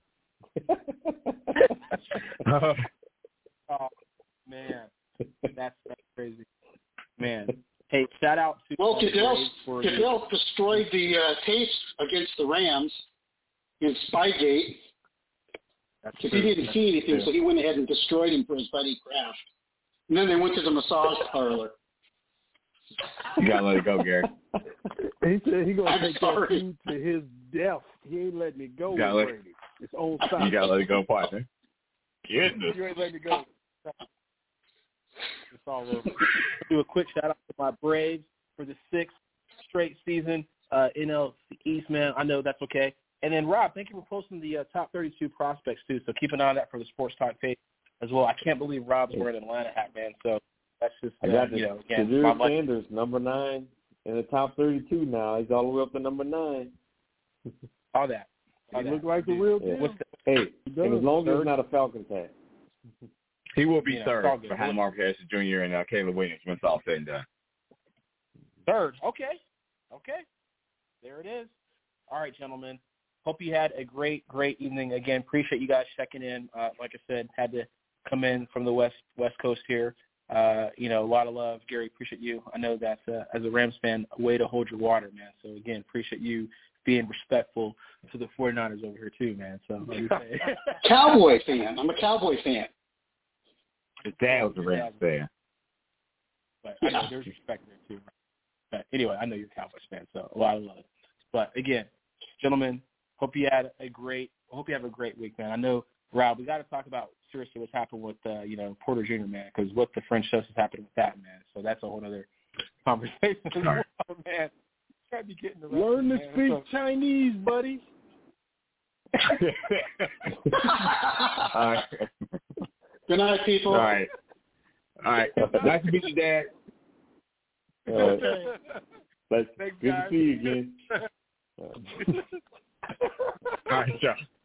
Oh, man. That's, that's crazy. Man. Hey, shout out to Well, Goodell, for Goodell destroyed the uh, tapes against the Rams in Spygate because he didn't see anything, Yeah. so he went ahead and destroyed him for his buddy Kraft. And then they went to the massage parlor. You gotta let it go, Gary. He said he gonna I'm take sorry. that team to his death. He ain't letting it go with Gotta let- Brady. It's on side. You gotta let it go, partner. Goodness. You ain't letting it go. It's all over. Do a quick shout out to my Braves for the sixth straight season, uh, N L East, man. I know that's okay. And then Rob, thank you for posting the uh, top thirty-two prospects too. So keep an eye on that for the Sports Talk page as well. I can't believe Rob's wearing an Atlanta hat, man. So that's just uh, I got you know again. Kazir Sanders, number nine in the top thirty-two now. He's all the way up to number nine. All that. He look like the real deal. Yeah. Hey, and as long as it's not a Falcons hat. He will be Yeah, third behind Mark Harrison Junior and uh, Caleb Williams when it's all said and done. Third. Okay. Okay. There it is. All right, gentlemen. Hope you had a great, great evening. Again, appreciate you guys checking in. Uh, like I said, had to come in from the West West Coast here. Uh, you know, a lot of love. Gary, appreciate you. I know that's, uh, as a Rams fan, a way to hold your water, man. So, again, appreciate you being respectful to the 49ers over here, too, man. So, like you say. Cowboy fan. I'm a Cowboy fan. His dad was a Rams fan. But I know there's respect there, too. But anyway, I know you're a Cowboys fan, so a lot of love. But, again, gentlemen, hope you had a great hope you have a great week, man. I know, Rob, we got to talk about seriously what's happened with, uh, you know, Porter Junior, man, because what the French toast has happened with that, man. So that's a whole other conversation as well, man. Try to be getting the Learn to man. speak So, Chinese, buddy. All right. Good night, people. All right. All right. Nice to meet you, Dad. All right. That's Thanks, good guys. to see you again. All right, John.